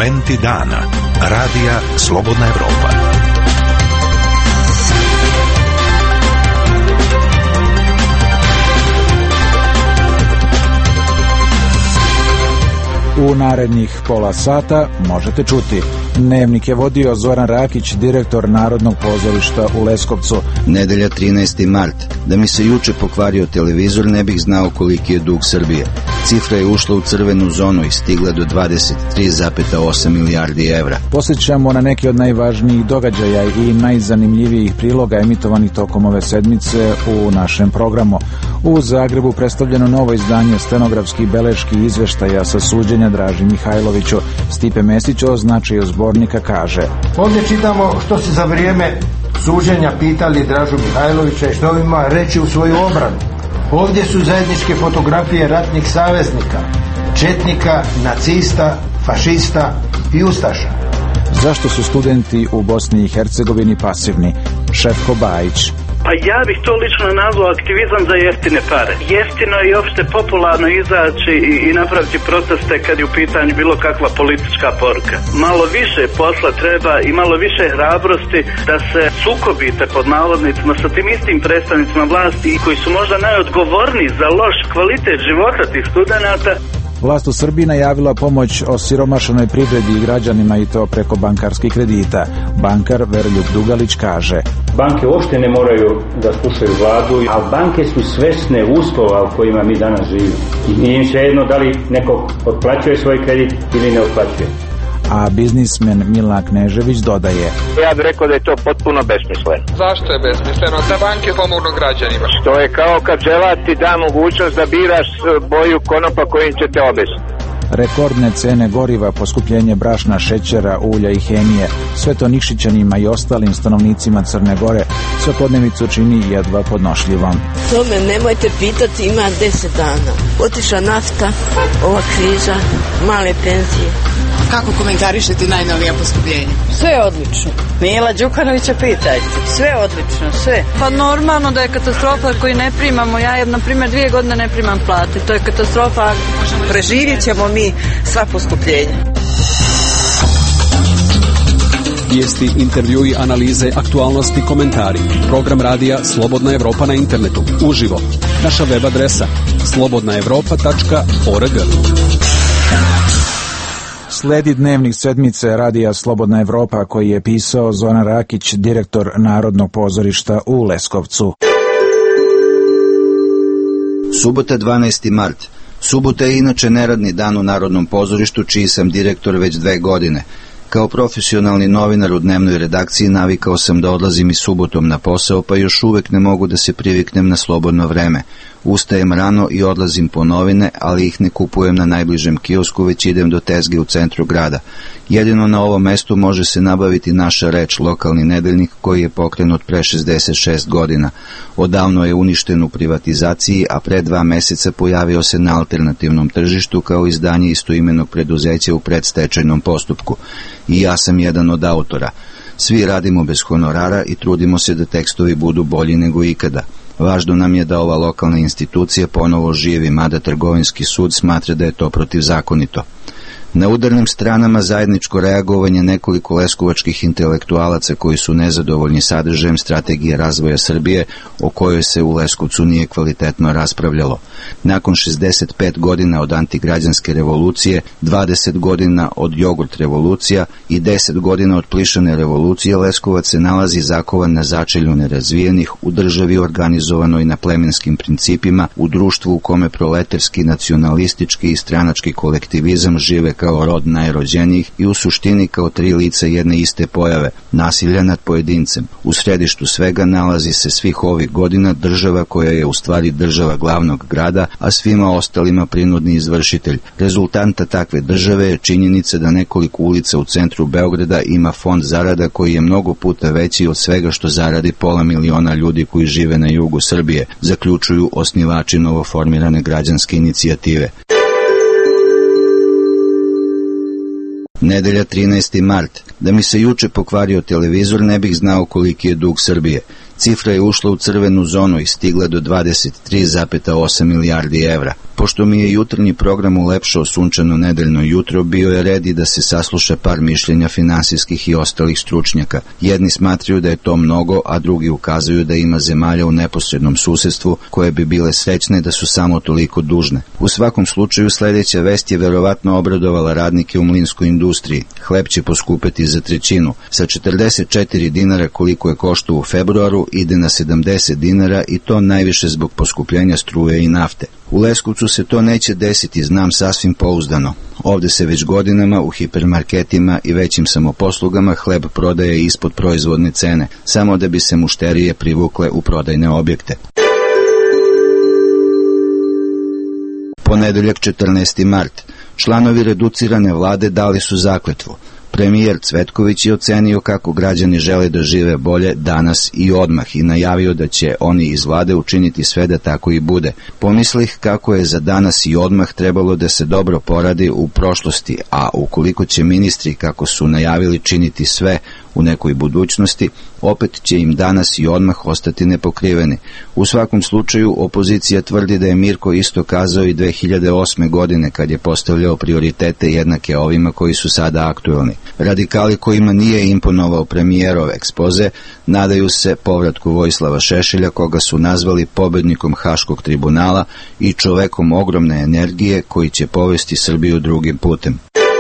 Dokumenti dana. Radija Slobodna Evropa. U narednih pola sata možete čuti. Dnevnik je vodio Zoran Rakić, direktor Narodnog pozorišta u Leskovcu. Nedelja trinaesti mart. Da mi se juče pokvario televizor, ne bih znao koliki je dug Srbije. Cifra je ušla u crvenu zonu i stigla do dvadeset tri zarez osam milijardi evra. Posjećamo na neki od najvažnijih događaja i najzanimljivijih priloga emitovanih tokom ove sedmice u našem programu. U Zagrebu predstavljeno novo izdanje stenografskih beleški izveštaja sa suđenja Draži Mihajloviću. Stipe Mesić o značaju zbornika kaže: Ovdje čitamo što se za vrijeme suđenja pitali Dražu Mihajlovića i što ima reći u svoju obranu. Ovdje su zajedničke fotografije ratnih saveznika, četnika, nacista, fašista i ustaša. Zašto su studenti u Bosni i Hercegovini pasivni? Šefko Bajić. Pa ja bih to lično nazvao aktivizam za jeftine pare. Jeftino je i opšte popularno izaći i, i napraviti proteste kad je u pitanju bilo kakva politička poruka. Malo više posla treba i malo više hrabrosti da se sukobite pod navodnicima sa tim istim predstavnicima vlasti koji su možda najodgovorniji za loš kvalitet života tih studenata. Vlast u Srbiji najavila pomoć osiromašenoj privredi i građanima i to preko bankarskih kredita. Bankar Veroljub Dugalić kaže: Banke uopšte ne moraju da slušaju vladu, a banke su svesne uslova u kojima mi danas živimo. I nije im svejedno da li neko otplaćuje svoj kredit ili ne otplaćuje. A biznismen Milan Knežević dodaje: Ja bih rekao da je to potpuno besmisleno. Zašto je besmisleno? Da banke pomognu građanima. To je kao kad žela ti da mogućnost da biraš boju konopa kojim će te obesiti. Rekordne cene goriva, poskupljenje brašna, šećera, ulja i hemije, sve to Nikšićanima i ostalim stanovnicima Crne Gore svakodnevicu čini jedva podnošljivom. To me nemojte pitati, ima deset dana. Otišla nafta, ova kriza, male penzije. Kako komentarišete najnovija poskupljenja? Sve je odlično. Mila Đukanovića pitajte. Sve je odlično, sve. Pa normalno da je katastrofa koju ne primamo. Ja, na primjer, dvije godine ne primam plate. To je katastrofa. Preživjet ćemo mi sva poskupljenja. Vijesti, intervjui, analize, aktualnosti, komentari. Program radija Slobodna Evropa na internetu. Uživo. Naša web adresa slobodna evropa tačka org. Sledi dnevnik sedmice radija Slobodna Evropa koji je pisao Zoran Rakić, direktor Narodnog pozorišta u Leskovcu. Subota dvanaesti mart. Subota je inače neradni dan u Narodnom pozorištu, čiji sam direktor već dve godine. Kao profesionalni novinar u dnevnoj redakciji navikao sam da odlazim i subotom na posao, pa još uvek ne mogu da se priviknem na slobodno vreme. Ustajem rano i odlazim po novine, ali ih ne kupujem na najbližem kiosku, već idem do tezge u centru grada. Jedino na ovom mestu može se nabaviti Naša reč, lokalni nedeljnik koji je pokrenut pre šezdeset šest godina. Odavno je uništen u privatizaciji, a pre dva meseca pojavio se na alternativnom tržištu kao izdanje istoimenog preduzeća u predstečajnom postupku. I ja sam jedan od autora. Svi radimo bez honorara i trudimo se da tekstovi budu bolji nego ikada. Važno nam je da ova lokalna institucija ponovo živi, mada trgovinski sud smatra da je to protivzakonito. Na udarnim stranama zajedničko reagovanje nekoliko leskovačkih intelektualaca koji su nezadovoljni sadržajem strategije razvoja Srbije, o kojoj se u Leskovcu nije kvalitetno raspravljalo. Nakon šezdeset pet godina od antigrađanske revolucije, dvadeset godina od jogurt revolucija i deset godina od plišane revolucije, Leskovac se nalazi zakovan na začelju nerazvijenih, u državi organizovanoj na plemenskim principima, u društvu u kome proletarski, nacionalistički i stranački kolektivizam žive kao rod najrođenijih i u suštini kao tri lica jedne iste pojave, nasilja nad pojedincem. U središtu svega nalazi se svih ovih godina država koja je u stvari država glavnog grada, a svima ostalima prinudni izvršitelj. Rezultanta takve države je činjenica da nekoliko ulica u centru Beograda ima fond zarada koji je mnogo puta veći od svega što zaradi pola miliona ljudi koji žive na jugu Srbije, zaključuju osnivači novoformirane građanske inicijative. Nedelja trinaesti mart. Da mi se juče pokvario televizor, ne bih znao koliki je dug Srbije. Cifra je ušla u crvenu zonu i stigla do dvadeset tri zarez osam milijardi evra. Pošto mi je jutarnji program ulepšao sunčano nedeljno jutro, bio je red i da se sasluša par mišljenja finansijskih i ostalih stručnjaka. Jedni smatraju da je to mnogo, a drugi ukazuju da ima zemalja u neposrednom susedstvu koje bi bile srećne da su samo toliko dužne. U svakom slučaju, sledeća vest je verovatno obradovala radnike u mlinskoj industriji. Hleb će poskupeti za trećinu. Sa četrdeset četiri dinara koliko je koštao u februaru ide na sedamdeset dinara i to najviše zbog poskupljenja struje i nafte. U Leskovcu se to neće desiti, znam sasvim pouzdano. Ovde se već godinama u hipermarketima i većim samoposlugama hleb prodaje ispod proizvodne cene, samo da bi se mušterije privukle u prodajne objekte. Ponedeljak četrnaesti mart. Članovi reducirane vlade dali su zakletvu. Premijer Cvetković je ocenio kako građani žele da žive bolje danas i odmah i najavio da će oni iz vlade učiniti sve da tako i bude. Pomislih kako je za danas i odmah trebalo da se dobro poradi u prošlosti, a ukoliko će ministri, kako su najavili, činiti sve u nekoj budućnosti, opet će im danas i odmah ostati nepokriveni. U svakom slučaju, opozicija tvrdi da je Mirko isto kazao i dve hiljade osme godine kad je postavljao prioritete jednake ovima koji su sada aktuelni. Radikali kojima nije imponovao premijerov ekspoze nadaju se povratku Vojislava Šešelja, koga su nazvali pobednikom Haškog tribunala i čovekom ogromne energije koji će povesti Srbiju drugim putem.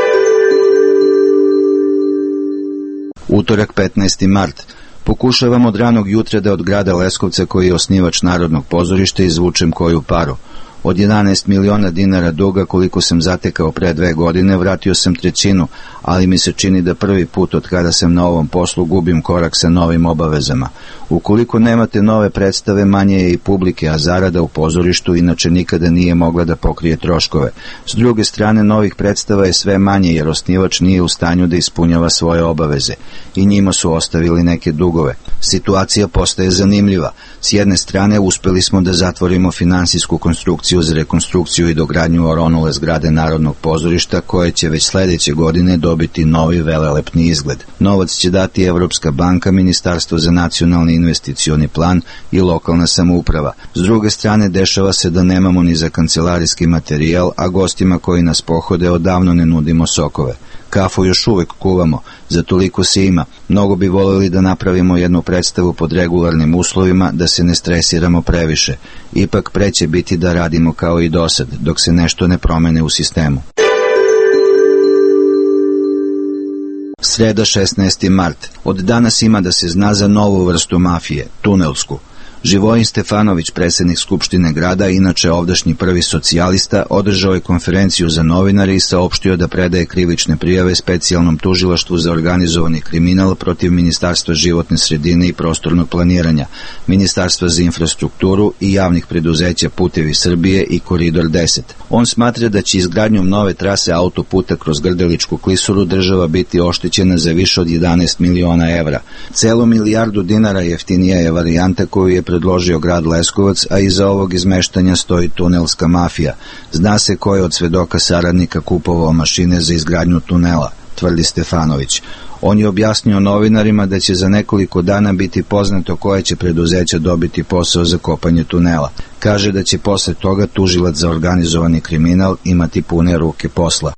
Utorak petnaesti mart. Pokušavam od ranog jutra da od grada Leskovca, koji je osnivač Narodnog pozorišta, izvučem koju paru. Od jedanaest miliona dinara duga koliko sam zatekao pre dve godine, vratio sam trećinu, ali mi se čini da prvi put od kada sam na ovom poslu gubim korak sa novim obavezama. Ukoliko nemate nove predstave, manje je i publike, a zarada u pozorištu inače nikada nije mogla da pokrije troškove. S druge strane, novih predstava je sve manje jer osnivač nije u stanju da ispunjava svoje obaveze i njima su ostavili neke dugove. Situacija postaje zanimljiva. S jedne strane, uspeli smo da zatvorimo finansijsku konstrukciju za rekonstrukciju i dogradnju oronule zgrade Narodnog pozorišta, koje će već sledeće godine dobiti novi velelepni izgled. Novac će dati Evropska banka, Ministarstvo za nacionalni investicioni plan i lokalna samouprava. S druge strane, dešava se da nemamo ni za kancelarijski materijal, a gostima koji nas pohode odavno ne nudimo sokove. Kafu još uvek kuvamo, za toliko se ima. Mnogo bi voljeli da napravimo jednu predstavu pod regularnim uslovima, da se ne stresiramo previše. Ipak preće biti da radimo kao i dosad, dok se nešto ne promene u sistemu. Sreda šesnaesti mart. Od danas ima da se zna za novu vrstu mafije, tunelsku. Živojin Stefanović, predsjednik Skupštine grada, inače ovdašnji prvi socijalista, održao je konferenciju za novinare i saopštio da predaje krivične prijave specijalnom tužilaštvu za organizovani kriminal protiv Ministarstva životne sredine i prostornog planiranja, Ministarstva za infrastrukturu i javnih preduzeća Putevi Srbije i Koridor deset. On smatra da će izgradnjom nove trase autoputa kroz Grdeličku klisuru država biti oštećena za više od jedanaest miliona evra. Celo milijardu dinara jeftinija je varijanta koju je predložio grad Leskovac, a iza ovog izmeštanja stoji tunelska mafija. Zna se ko je od svedoka saradnika kupovao mašine za izgradnju tunela, tvrdi Stefanović. On je objasnio novinarima da će za nekoliko dana biti poznato koje će preduzeća dobiti posao za kopanje tunela. Kaže da će posle toga tužilac za organizovani kriminal imati pune ruke posla.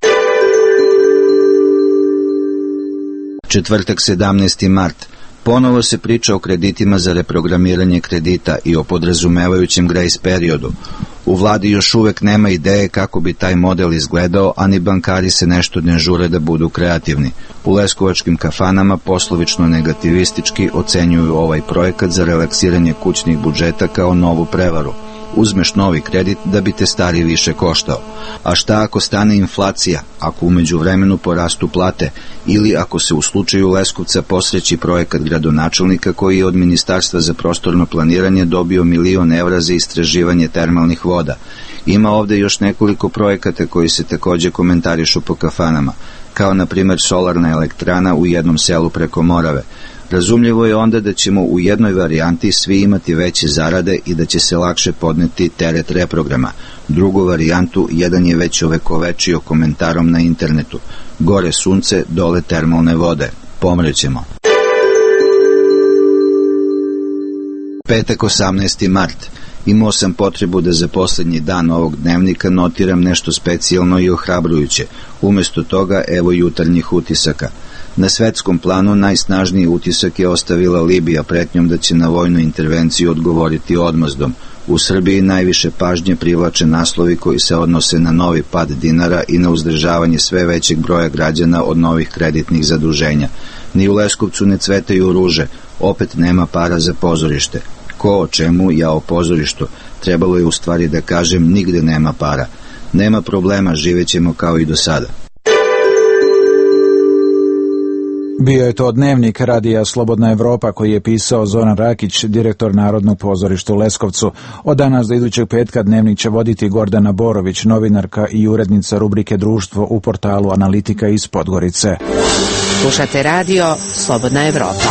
Četvrtak sedamnaesti mart. Ponovo se priča o kreditima za reprogramiranje kredita i o podrazumevajućem grace periodu. U vladi još uvek nema ideje kako bi taj model izgledao, a ni bankari se nešto ne žure da budu kreativni. U leskovačkim kafanama poslovično negativistički ocenjuju ovaj projekat za relaksiranje kućnih budžeta kao novu prevaru. Uzmeš novi kredit da bi te stari više koštao. A šta ako stane inflacija, ako umeđu vremenu porastu plate, ili ako se u slučaju Leskovca posreći projekat gradonačelnika koji je od Ministarstva za prostorno planiranje dobio milion evra za istraživanje termalnih voda. Ima ovde još nekoliko projekata koji se takođe komentarišu po kafanama, kao na primer solarna elektrana u jednom selu preko Morave. Razumljivo je onda da ćemo u jednoj varijanti svi imati veće zarade i da će se lakše podneti teret reprograma. Drugu varijantu jedan je već ovekovečio komentarom na internetu. Gore sunce, dole termalne vode. Pomrećemo. Petak osamnaesti mart. Imao sam potrebu da za posljednji dan ovog dnevnika notiram nešto specijalno i ohrabrujuće. Umjesto toga, evo jutarnjih utisaka. Na svetskom planu najsnažniji utisak je ostavila Libija pretnjom da će na vojnu intervenciju odgovoriti odmazdom. U Srbiji najviše pažnje privlače naslovi koji se odnose na novi pad dinara i na uzdržavanje sve većeg broja građana od novih kreditnih zaduženja. Ni u Leskovcu ne cvetaju ruže, opet nema para za pozorište. Ko o čemu, ja o pozorištu. Trebalo je u stvari da kažem, nigde nema para. Nema problema, živećemo kao i do sada. Bio je to dnevnik radija Slobodna Evropa koji je pisao Zoran Rakić, direktor Narodnog pozorišta u Leskovcu. Od danas do idućeg petka dnevnik će voditi Gordana Borović, novinarka i urednica rubrike Društvo u portalu Analitika iz Podgorice. Slušate radio Slobodna Evropa.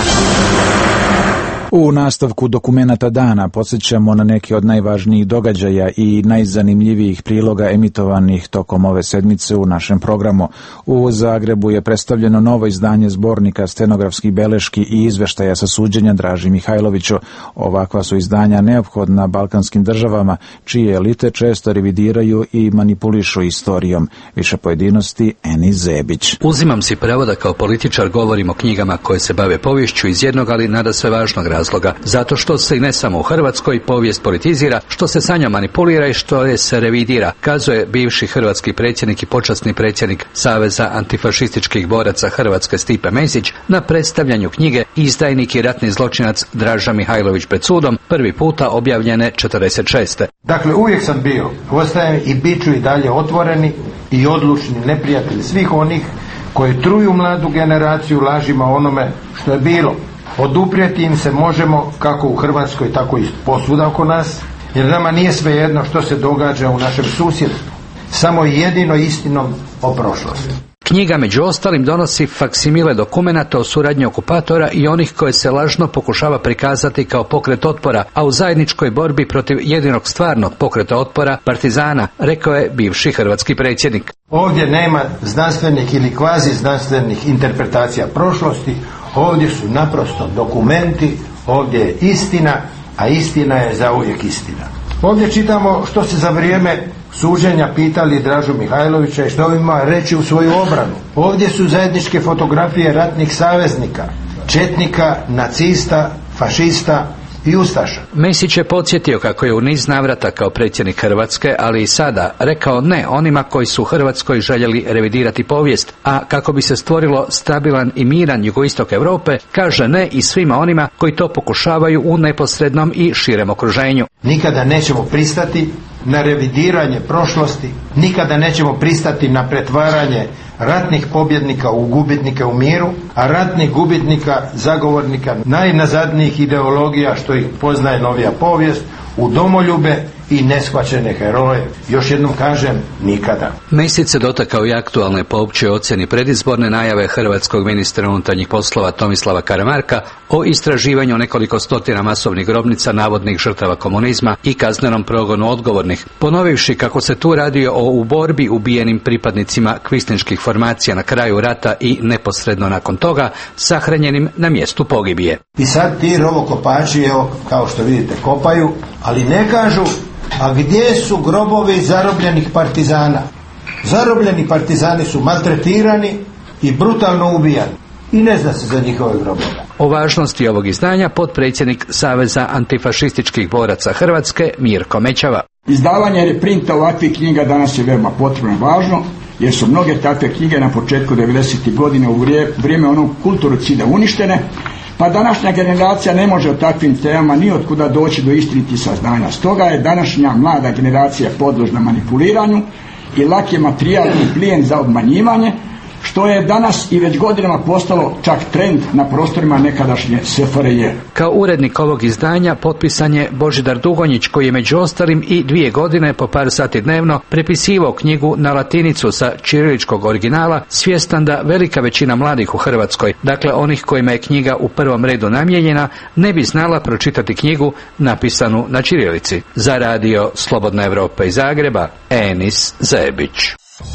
U nastavku dokumenata dana podsjećamo na neke od najvažnijih događaja i najzanimljivijih priloga emitovanih tokom ove sedmice u našem programu. U Zagrebu je predstavljeno novo izdanje zbornika stenografskih beleški i izveštaja sa suđenja Draži Mihajloviću. Ovakva su izdanja neophodna balkanskim državama, čije elite često revidiraju i manipulišu istorijom. Više pojedinosti Enis Zebić. Uzimam si pravo da kao političar govorim o knjigama koje se bave poviješću iz jednog, ali nada sve važnog razloga. Zato što se i ne samo u Hrvatskoj povijest politizira, što se sa njom manipulira i što je se revidira, kazuje bivši hrvatski predsjednik i počasni predsjednik Saveza antifašističkih boraca Hrvatske Stipe Mesić na predstavljanju knjige Izdajnik i ratni zločinac Draža Mihajlović pred sudom, prvi puta objavljene četrdeset šeste. Dakle, uvijek sam bio, ostajem i bit ću i dalje otvoreni i odlučni neprijatelj svih onih koji truju mladu generaciju lažima onome što je bilo. Oduprijeti im se možemo kako u Hrvatskoj, tako i posvuda oko nas, jer nama nije svejedno što se događa u našem susjedstvu, samo jedino istinom o prošlosti. Knjiga među ostalim donosi faksimile dokumenata o suradnji okupatora i onih koje se lažno pokušava prikazati kao pokret otpora, a u zajedničkoj borbi protiv jedinog stvarnog pokreta otpora, partizana, rekao je bivši hrvatski predsjednik. Ovdje nema znanstvenih ili kvazi znanstvenih interpretacija prošlosti, ovdje su naprosto dokumenti, ovdje je istina, a istina je zauvijek istina. Ovdje čitamo što se za vrijeme suđenja pitali Dražu Mihajlovića i što ima reći u svoju obranu. Ovdje su zajedničke fotografije ratnih saveznika, četnika, nacista, fašista i ustaša. Mesić je podsjetio kako je u niz navrata kao predsjednik Hrvatske, ali i sada, rekao ne onima koji su u Hrvatskoj željeli revidirati povijest, a kako bi se stvorilo stabilan i miran jugoistok Europe, kaže ne i svima onima koji to pokušavaju u neposrednom i širem okruženju. Nikada nećemo pristati na revidiranje prošlosti, nikada nećemo pristati na pretvaranje ratnih pobjednika u gubitnike u miru, a ratnih gubitnika, zagovornika najnazadnijih ideologija što ih poznaje novija povijest, u domoljube i neshvaćene heroje. Još jednom kažem, nikada. Mesić se dotakao i aktualne po općoj ocjeni predizborne najave hrvatskog ministra unutarnjih poslova Tomislava Karamarka o istraživanju nekoliko stotina masovnih grobnica navodnih žrtava komunizma i kaznenom progonu odgovornih, ponovivši kako se tu radi o u borbi ubijenim pripadnicima kvislinških formacija na kraju rata i neposredno nakon toga sahranjenim na mjestu pogibije. I sad ti rovokopači, evo, kao što vidite, kopaju, ali ne kažu a gdje su grobovi zarobljenih partizana. Zarobljeni partizani su maltretirani i brutalno ubijani i ne zna se za njihove grobove. O važnosti ovog izdanja potpredsjednik Saveza antifašističkih boraca Hrvatske Mirko Mećava. Izdavanje reprinta ovakvih knjiga danas je veoma potrebno važno, jer su mnoge takve knjige na početku devedesetih godina u vrijeme onog kulturocida uništene, pa današnja generacija ne može o takvim temama ni od kuda doći do istinitih saznanja. Stoga je današnja mlada generacija podložna manipuliranju i lak je materijalni plijen za obmanjivanje, što je danas i već godinama postalo čak trend na prostorima nekadašnje S F R J. Kao urednik ovog izdanja potpisan je Božidar Dugonjić, koji je među ostalim i dvije godine po par sati dnevno prepisivao knjigu na latinicu sa ćiriličkog originala, svjestan da velika većina mladih u Hrvatskoj, dakle onih kojima je knjiga u prvom redu namijenjena, ne bi znala pročitati knjigu napisanu na ćirilici. Za radio Slobodna Evropa iz Zagreba, Enis Zebić.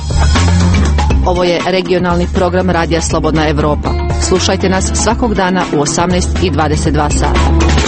Ovo je regionalni program Radija Slobodna Evropa. Slušajte nas svakog dana u osamnaest i dvadeset dva sata.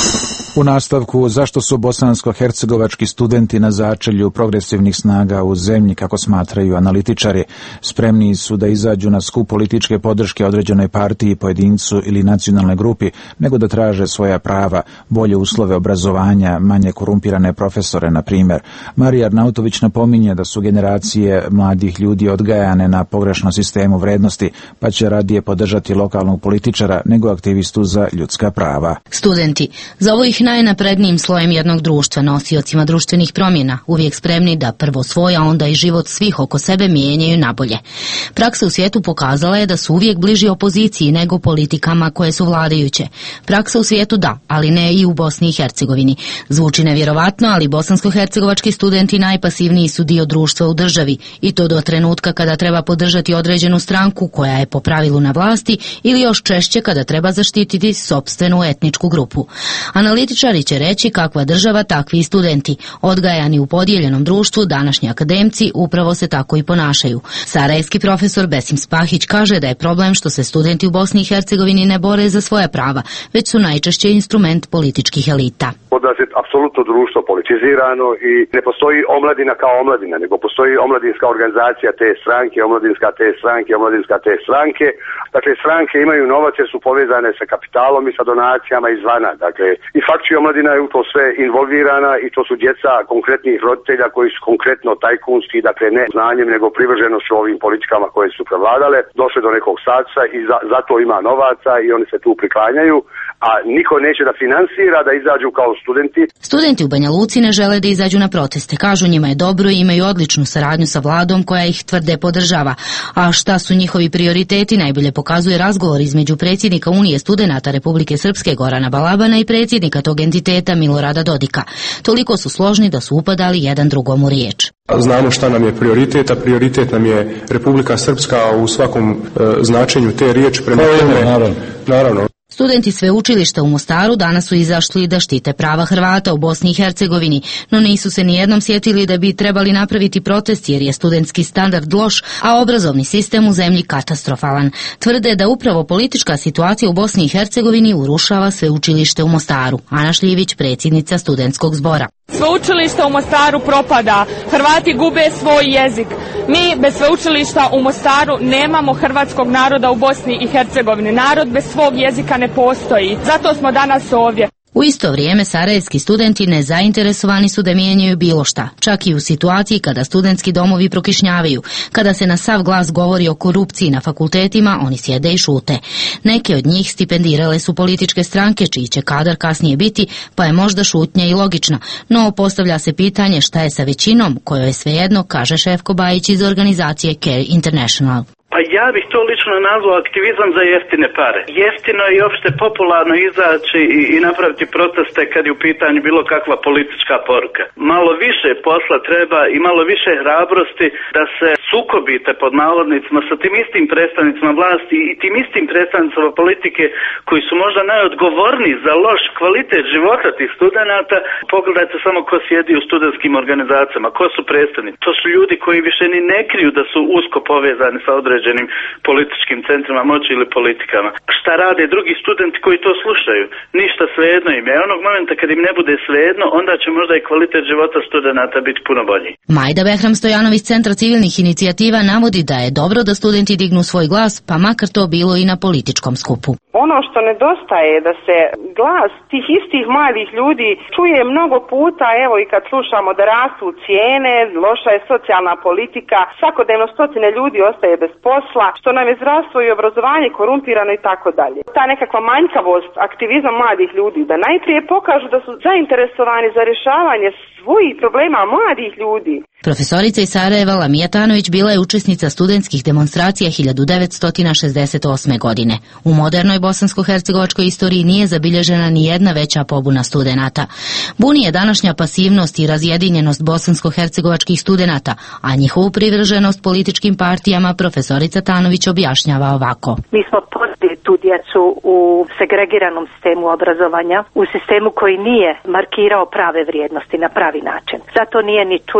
U nastavku, zašto su bosansko-hercegovački studenti na začelju progresivnih snaga u zemlji, kako smatraju analitičari, spremni su da izađu na skup političke podrške određenoj partiji, pojedincu ili nacionalnoj grupi, nego da traže svoja prava, bolje uslove obrazovanja, manje korumpirane profesore, na primjer. Marija Arnautović napominje da su generacije mladih ljudi odgajane na pogrešnom sistemu vrednosti, pa će radije podržati lokalnog političara nego aktivistu za ljudska prava. Studenti, za ovo ih najnaprednijim slojem jednog društva, nosiocima društvenih promjena, uvijek spremni da prvo svoj, a onda i život svih oko sebe mijenjaju nabolje. Praksa u svijetu pokazala je da su uvijek bliži opoziciji nego politikama koje su vladajuće. Praksa u svijetu da, ali ne i u Bosni i Hercegovini. Zvuči nevjerovatno, ali bosansko-hercegovački studenti najpasivniji su dio društva u državi, i to do trenutka kada treba podržati određenu stranku koja je po pravilu na vlasti, ili još češće kada treba zaštititi sopstvenu etničku grupu. Analitičari će reći kakva država, takvi i studenti. Odgajani u podijeljenom društvu, današnji akademci upravo se tako i ponašaju. Sarajevski profesor Besim Spahić kaže da je problem što se studenti u Bosni i Hercegovini ne bore za svoja prava, već su najčešće instrument političkih elita. Kod nas je apsolutno društvo politizirano i ne postoji omladina kao omladina, nego postoji omladinska organizacija te stranke, omladinska te stranke, omladinska te stranke. Dakle, stranke imaju novac jer su povezane sa kapitalom i sa donacijama izvana. Dakle, i faktički omladina je u to sve involvirana i to su djeca konkretnih roditelja koji su konkretno tajkunski, dakle ne znanjem nego privrženošću ovim politikama koje su prevladale, došle do nekog statusa i za, zato ima novaca i oni se tu priklanjaju, a niko neće da finansira da izađu kao studenti. Studenti u Banja Luci ne žele da izađu na proteste. Kažu njima je dobro i imaju odličnu saradnju sa vladom koja ih tvrde podržava. A šta su njihovi prioriteti najbolje pokazuje razgovor između predsjednika Unije studenata Republike Srpske Gorana Balabana i predsjednika tog entiteta Milorada Dodika. Toliko su složni da su upadali jedan drugom u riječ. Znamo šta nam je prioritet, a prioritet nam je Republika Srpska u svakom e, značenju te riječi. Prema tome, naravno. naravno. Studenti sveučilišta u Mostaru danas su izašli da štite prava Hrvata u Bosni i Hercegovini, no nisu se nijednom sjetili da bi trebali napraviti protest jer je studentski standard loš, a obrazovni sistem u zemlji katastrofalan. Tvrde da upravo politička situacija u Bosni i Hercegovini urušava sveučilište u Mostaru. Ana Šljivić, predsjednica studentskog zbora. Sveučilište u Mostaru propada, Hrvati gube svoj jezik. Mi bez sveučilišta u Mostaru nemamo hrvatskog naroda u Bosni i Hercegovini. Narod bez svog jezika ne postoji. Zato smo danas ovdje. U isto vrijeme sarajevski studenti nezainteresovani su da mijenjaju bilo šta, čak i u situaciji kada studentski domovi prokišnjavaju. Kada se na sav glas govori o korupciji na fakultetima, oni sjede i šute. Neke od njih stipendirale su političke stranke, čiji će kadar kasnije biti, pa je možda šutnja i logična. No postavlja se pitanje šta je sa većinom, kojoj je svejedno, kaže Šefko Bajić iz organizacije Care International. Pa ja bih to lično nazvao aktivizam za jeftine pare. Jeftino je i opšte popularno izaći i, i napraviti proteste kad je u pitanju bilo kakva politička poruka. Malo više posla treba i malo više hrabrosti da se sukobite pod navodnicima sa tim istim predstavnicima vlasti i tim istim predstavnicima politike koji su možda najodgovorniji za loš kvalitet života tih studenata. Pogledajte samo ko sjedi u studentskim organizacijama, ko su predstavnici. To su ljudi koji više ni ne kriju da su usko povezani sa određenim političkim centrima moći ili politikama. Šta rade drugi studenti koji to slušaju? Ništa, svejedno im je. Onog momenta kad im ne bude svejedno, onda će možda i kvalitet života studenata biti puno bolji. Majda Behram Stojanović, Centra civilnih inicijativa, navodi da je dobro da studenti dignu svoj glas, pa makar to bilo i na političkom skupu. Ono što nedostaje je da se glas tih istih mladih ljudi čuje mnogo puta, evo i kad slušamo da rastu cijene, loša je socijalna politika, svakodnevno stotine ljudi ostaje bez posla, što nam je zdravstvo i obrazovanje korumpirano i tako dalje. Ta nekakva manjkavost, aktivizam mladih ljudi, da najprije pokažu da su zainteresovani za rješavanje svojih problema mladih ljudi. Profesorica iz Sarajeva Lamija Tanović bila je učesnica studentskih demonstracija hiljadu devetsto šezdeset osme. godine. U modernoj bosansko-hercegovačkoj istoriji nije zabilježena ni jedna veća pobuna studenata. Buni je današnja pasivnost i razjedinjenost bosansko-hercegovačkih studenata, a njihovu privrženost političkim partijama profesorica Tanović objašnjava ovako. Mi smo poslali tu djecu u segregiranom sistemu obrazovanja, u sistemu koji nije markirao prave vrijednosti na pravi način. Zato nije ni čudo da se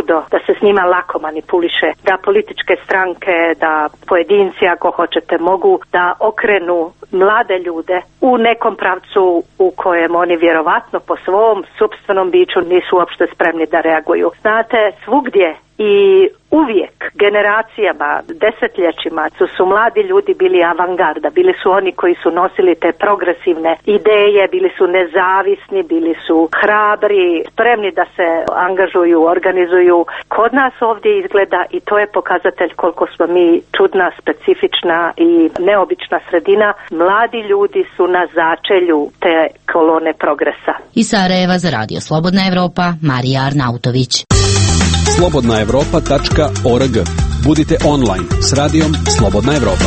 se s njima lako manipuliše, da političke stranke, da pojedinci ako hoćete mogu da okrenu mlade ljude u nekom pravcu u kojem oni vjerovatno po svom supstvenom biću nisu uopšte spremni da reaguju. Znate, svugdje i uvijek generacijama, desetljećima su, su mladi ljudi bili avangarda, bili su oni koji su nosili te progresivne ideje, bili su nezavisni, bili su hrabri, spremni da se angažuju, organizuju. Kod nas ovdje izgleda, i to je pokazatelj koliko smo mi čudna, specifična i neobična sredina, mladi ljudi su na začelju te kolone progresa. Iz Sarajeva za Radio Slobodna Evropa, Marija Arnautović. slobodna evropa tačka org. Budite online s radijom Slobodna Evropa.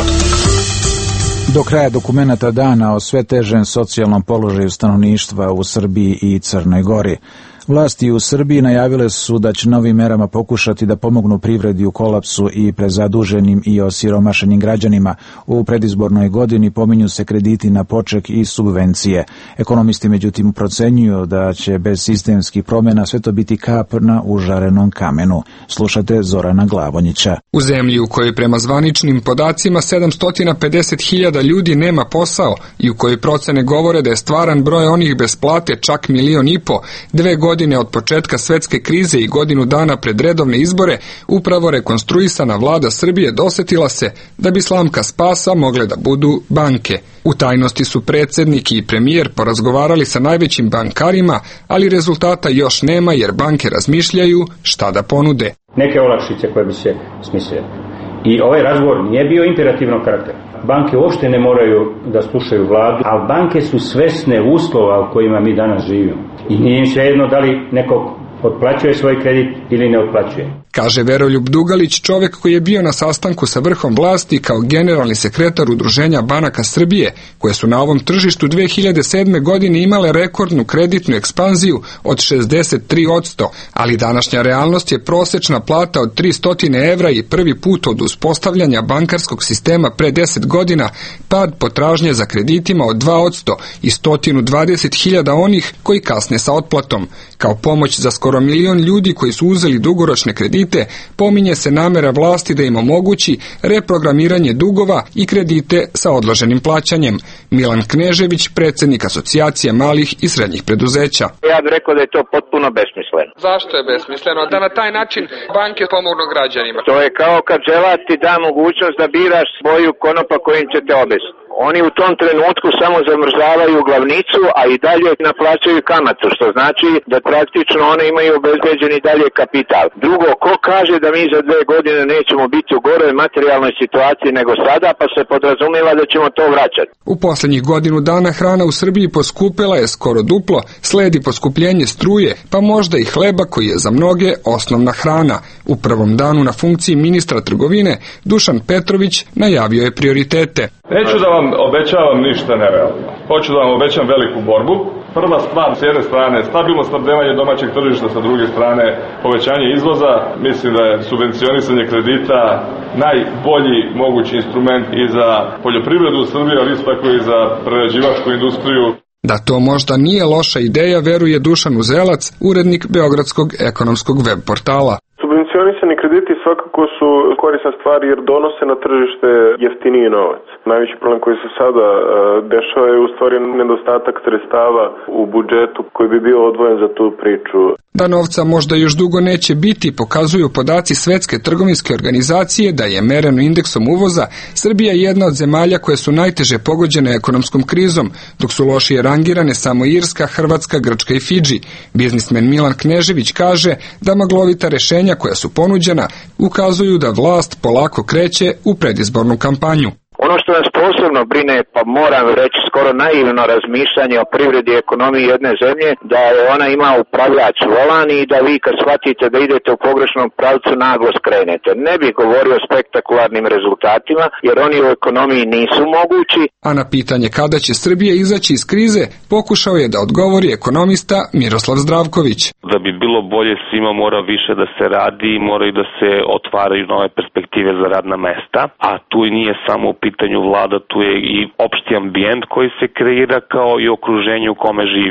Do kraja dokumenata dana o sve težem socijalnom položaju stanovništva u Srbiji i Crnoj Gori. Vlasti u Srbiji najavile su da će novim merama pokušati da pomognu privredi u kolapsu i prezaduženim i osiromašenim građanima. U predizbornoj godini pominju se krediti na poček i subvencije. Ekonomisti međutim procenjuju da će bez sistemskih promjena sve to biti kap na užarenom kamenu. Slušate Zorana Glavonjića. U zemlji u kojoj prema zvaničnim podacima sedamsto pedeset hiljada ljudi nema posao i u kojoj procene govore da je stvaran broj onih bez plate čak milion i po, dve godine godine od početka svetske krize i godinu dana pred redovne izbore, upravo rekonstruisana vlada Srbije dosetila se da bi slamka spasa mogle da budu banke. U tajnosti su predsjednik i premijer porazgovarali sa najvećim bankarima, ali rezultata još nema jer banke razmišljaju šta da ponude. Neke olakšice koje bi se smislile. I ovaj razgovor nije bio imperativnog karaktera. Banke uopšte ne moraju da slušaju vladu, ali banke su svesne uslova u kojima mi danas živimo. I nije im svejedno da li nekog otplaćuje svoj kredit ili ne otplaćuje. Kaže Veroljub Dugalić, čovjek koji je bio na sastanku sa vrhom vlasti kao generalni sekretar Udruženja banaka Srbije, koje su na ovom tržištu dve hiljade sedme. godine imale rekordnu kreditnu ekspanziju od šezdeset tri posto, ali današnja realnost je prosečna plata od tristo evra i prvi put od uspostavljanja bankarskog sistema pre deset godina pad potražnje za kreditima od dva posto i sto dvadeset hiljada onih koji kasne sa otplatom. Kao pomoć za skoro milion ljudi koji su uzeli dugoročne kredite, pominje se namera vlasti da im omogući reprogramiranje dugova i kredite sa odloženim plaćanjem. Milan Knežević, predsjednik Asocijacije malih i srednjih preduzeća. Ja bih rekao da je to potpuno besmisleno. Zašto je besmisleno? Da na taj način banke pomognu građanima. To je kao kad želat ti da mogućnost da biraš boju konopa kojim će te obesiti. Oni u tom trenutku samo zamrzavaju glavnicu, a i dalje naplaćaju kamatu, što znači da praktično one imaju obezbeđeni dalje kapital. Drugo, ko kaže da mi za dve godine nećemo biti u goroj materijalnoj situaciji nego sada, pa se podrazumijeva da ćemo to vraćati. U posljednjih godinu dana hrana u Srbiji poskupela je skoro duplo, sledi poskupljenje struje, pa možda i hleba koji je za mnoge osnovna hrana. U prvom danu na funkciji ministra trgovine Dušan Petrović najavio je prioritete. Neću da vam obećavam ništa nerealno. Hoću da vam obećam veliku borbu. Prva stvar s jedne strane stabilno snabdevanje domaćeg tržišta, sa druge strane povećanje izvoza. Mislim da je subvencionisanje kredita najbolji mogući instrument i za poljoprivredu u Srbiji, ali isto tako i za prerađivačku industriju. Da to možda nije loša ideja, veruje Dušan Uzelac, urednik Beogradskog ekonomskog web portala. Subvencionisani krediti svakako su korisna stvar jer donose na tržište jeftiniji novac. Najveći problem koji se sada uh, dešava je u stvari nedostatak sredstava u budžetu koji bi bio odvojen za tu priču. Da novca možda još dugo neće biti, pokazuju podaci Svetske trgovinske organizacije da je mereno indeksom uvoza Srbija jedna od zemalja koje su najteže pogođene ekonomskom krizom, dok su lošije rangirane samo Irska, Hrvatska, Grčka i Fidži. Biznismen Milan Knežević kaže da maglovita rešenja koja su ponuđena ukazuju da vlast polako kreće u predizbornu kampanju. Ono što nas posebno brine, pa moram reći skoro naivno razmišljanje o privredi i ekonomiji jedne zemlje, da je ona ima upravljač volan i da vi kad shvatite da idete u pogrešnom pravcu naglo skrenete. Ne bih govorio o spektakularnim rezultatima, jer oni u ekonomiji nisu mogući. A na pitanje kada će Srbija izaći iz krize, pokušao je da odgovori ekonomista Miroslav Zdravković. Da bi bilo bolje svima mora više da se radi, moraju da se otvaraju nove perspektive za radna mesta, a tu i nije samo u pitanju vlada, tu je i opšti ambijent koji se kreira kao i okruženje u kome živimo.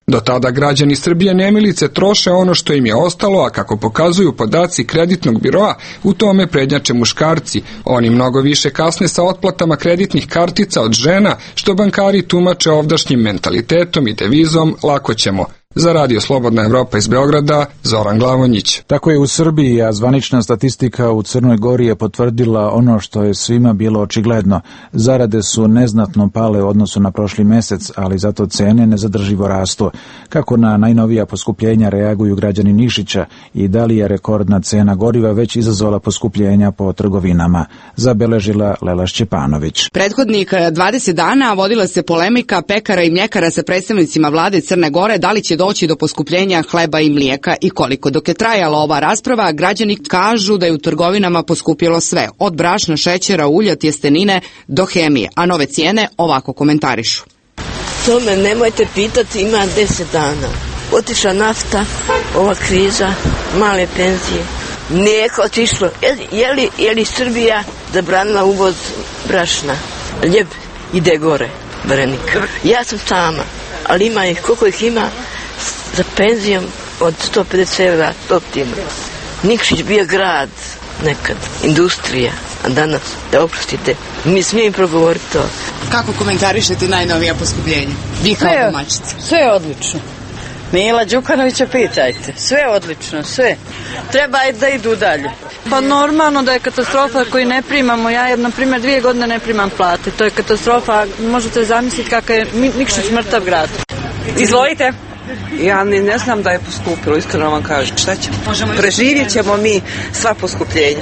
Do tada građani Srbije nemilice troše ono što im je ostalo, a kako pokazuju podaci kreditnog biroa, u tome prednjače muškarci. Oni mnogo više kasne sa otplatama kreditnih kartica od žena, što bankari tumače ovdašnjim mentalitetom i devizom lako ćemo. Za Radio Slobodna Evropa iz Beograda, Zoran Glavonjić. Tako je u Srbiji, a zvanična statistika u Crnoj Gori je potvrdila ono što je svima bilo očigledno. Zarade su neznatno pale u odnosu na prošli mesec, ali zato cene nezadrživo rastu. Kako na najnovija poskupljenja reaguju građani Nišića i da li je rekordna cena goriva već izazvala poskupljenja po trgovinama, zabeležila Lela Šćepanović. Prethodnih dvadeset dana vodila se polemika pekara i mljekara sa predstavnicima vlade Crne Gore da li će doći do poskupljenja hleba i mlijeka i koliko. Dok je trajala ova rasprava, građani kažu da je u trgovinama poskupilo sve, od brašna, šećera, ulja, tjestenine do hemije, a nove cijene ovako komentarišu. To me nemojte pitati, ima deset dana. Otišla nafta, ova kriza, male penzije, mlijeko otišlo. Je, je, li, je li Srbija zabranila uvoz brašna? Ljeb ide gore, Brenik. Ja sam sama, ali ima ih, koliko ih ima, za penzijom od sto pedeset evra optimno. Nikšić bio grad nekad, industrija, a danas, da oprostite, mi smijem progovoriti to. Kako komentarišete najnovija poskupljenja? Vi kao domaćica. Sve je odlično. Mila Đukanovića pitajte. Sve je odlično, sve. Treba da idu dalje. Pa normalno da je katastrofa koju ne primamo. Ja, na primjer, dvije godine ne primam plate. To je katastrofa. Možete zamisliti kakav je Nikšić mrtav grad. Izvolite. Ja ni ne znam da je poskupilo, iskreno vam kažem. Šta ćemo? Preživjet ćemo mi sva poskupljenja.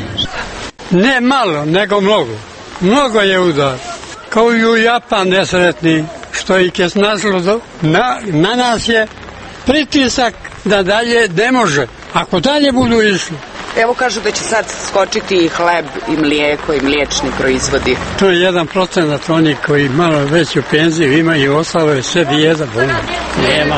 Ne malo, nego mnogo. Mnogo je udar. Kao i u Japan nesretni, što ih je snazilo na, na nas je pritisak da dalje ne može. Ako dalje budu išli. Evo kažu da će sad skočiti i hleb i mlijeko i mliječni proizvodi. To je jedan procenat onih koji malo veću penziju imaju, ostalo je sve dijeza bolje. Nema.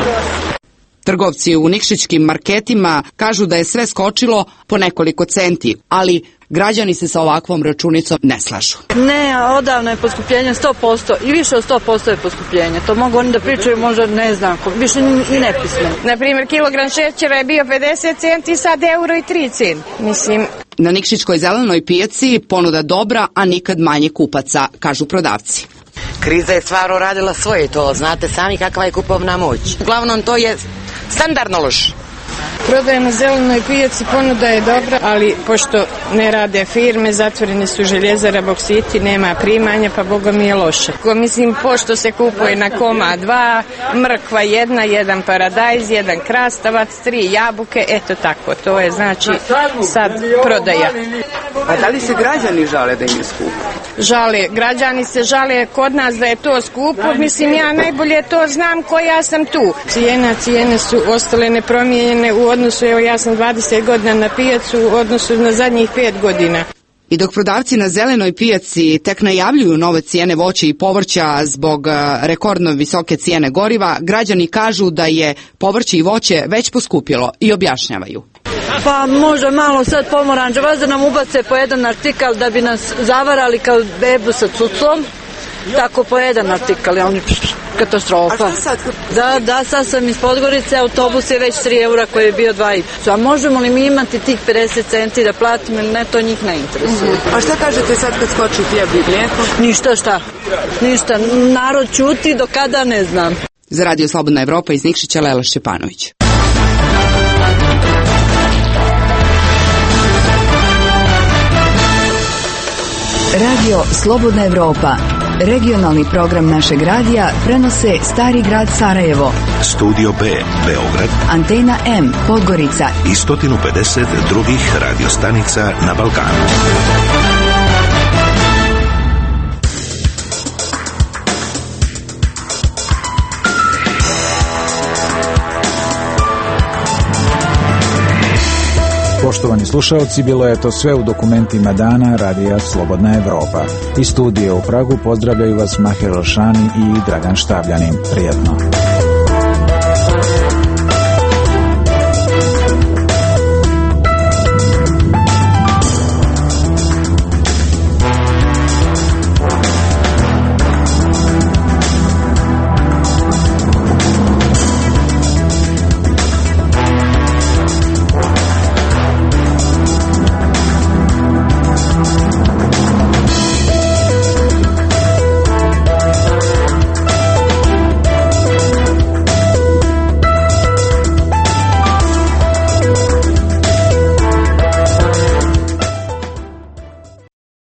Trgovci u nikšićkim marketima kažu da je sve skočilo po nekoliko centi, ali građani se sa ovakvom računicom ne slažu. Ne, odavno je poskupljenje sto posto i više od sto posto je poskupljenje. To mogu oni da pričaju, možda ne znam, više i nepismeni. Naprimjer, kilogram šećera je bio pedeset centi, sad euro i tri centi. Mislim... Na nikšićkoj zelenoj pijaci ponuda dobra, a nikad manje kupaca, kažu prodavci. Kriza je stvarno radila svoje, to znate sami kakva je kupovna moć. Uglavnom to je standardno loš. Prodaje na zelenoj pijaci, ponuda je dobra, ali pošto ne rade firme, zatvorene su željezara, boksiti, nema primanja, pa boga mi je loše. Mislim, pošto se kupuje na koma dva, mrkva jedna, jedan paradajz, jedan krastavac, tri jabuke, eto tako, to je znači sad prodaja. A da li se građani žale da im je skupo? Žale, građani se žale kod nas da je to skupo, mislim ja najbolje to znam koja sam tu. Cijena, cijene su ostale nepromijenjene u odnosu, evo ja sam dvadeset godina na pijacu u odnosu na zadnjih pet godina. I dok prodavci na zelenoj pijaci tek najavljuju nove cijene voća i povrća zbog rekordno visoke cijene goriva, građani kažu da je povrće i voće već poskupilo i objašnjavaju. Pa možda malo sad pomoranđa, vas da nam ubace po jedan artikal da bi nas zavarali kao bebu sa cucom, tako po jedan artikal, je on katastrofa. A šta sad? Da, da, sad sam iz Podgorice, autobus je već tri eura koji je bio dva i po. A možemo li mi imati tih pedeset centi da platimo ili ne, to njih ne interesuje. A šta kažete sad kad skoči hljeb i mlijeko? Ništa, šta? Ništa. Narod ćuti, do kada ne znam. Za Radio Slobodna Evropa iz Nikšića, Lela Šćepanović. Radio Slobodna Evropa, regionalni program našeg radija, prenose Stari grad Sarajevo, Studio B, Beograd, Antena M, Podgorica i sto pedeset drugih radiostanica na Balkanu. Poštovani slušalci, bilo je to sve u dokumentima dana Radija Slobodna Evropa. Iz studija u Pragu pozdravljaju vas Maher Elšani i Dragan Štavljanin. Prijetno.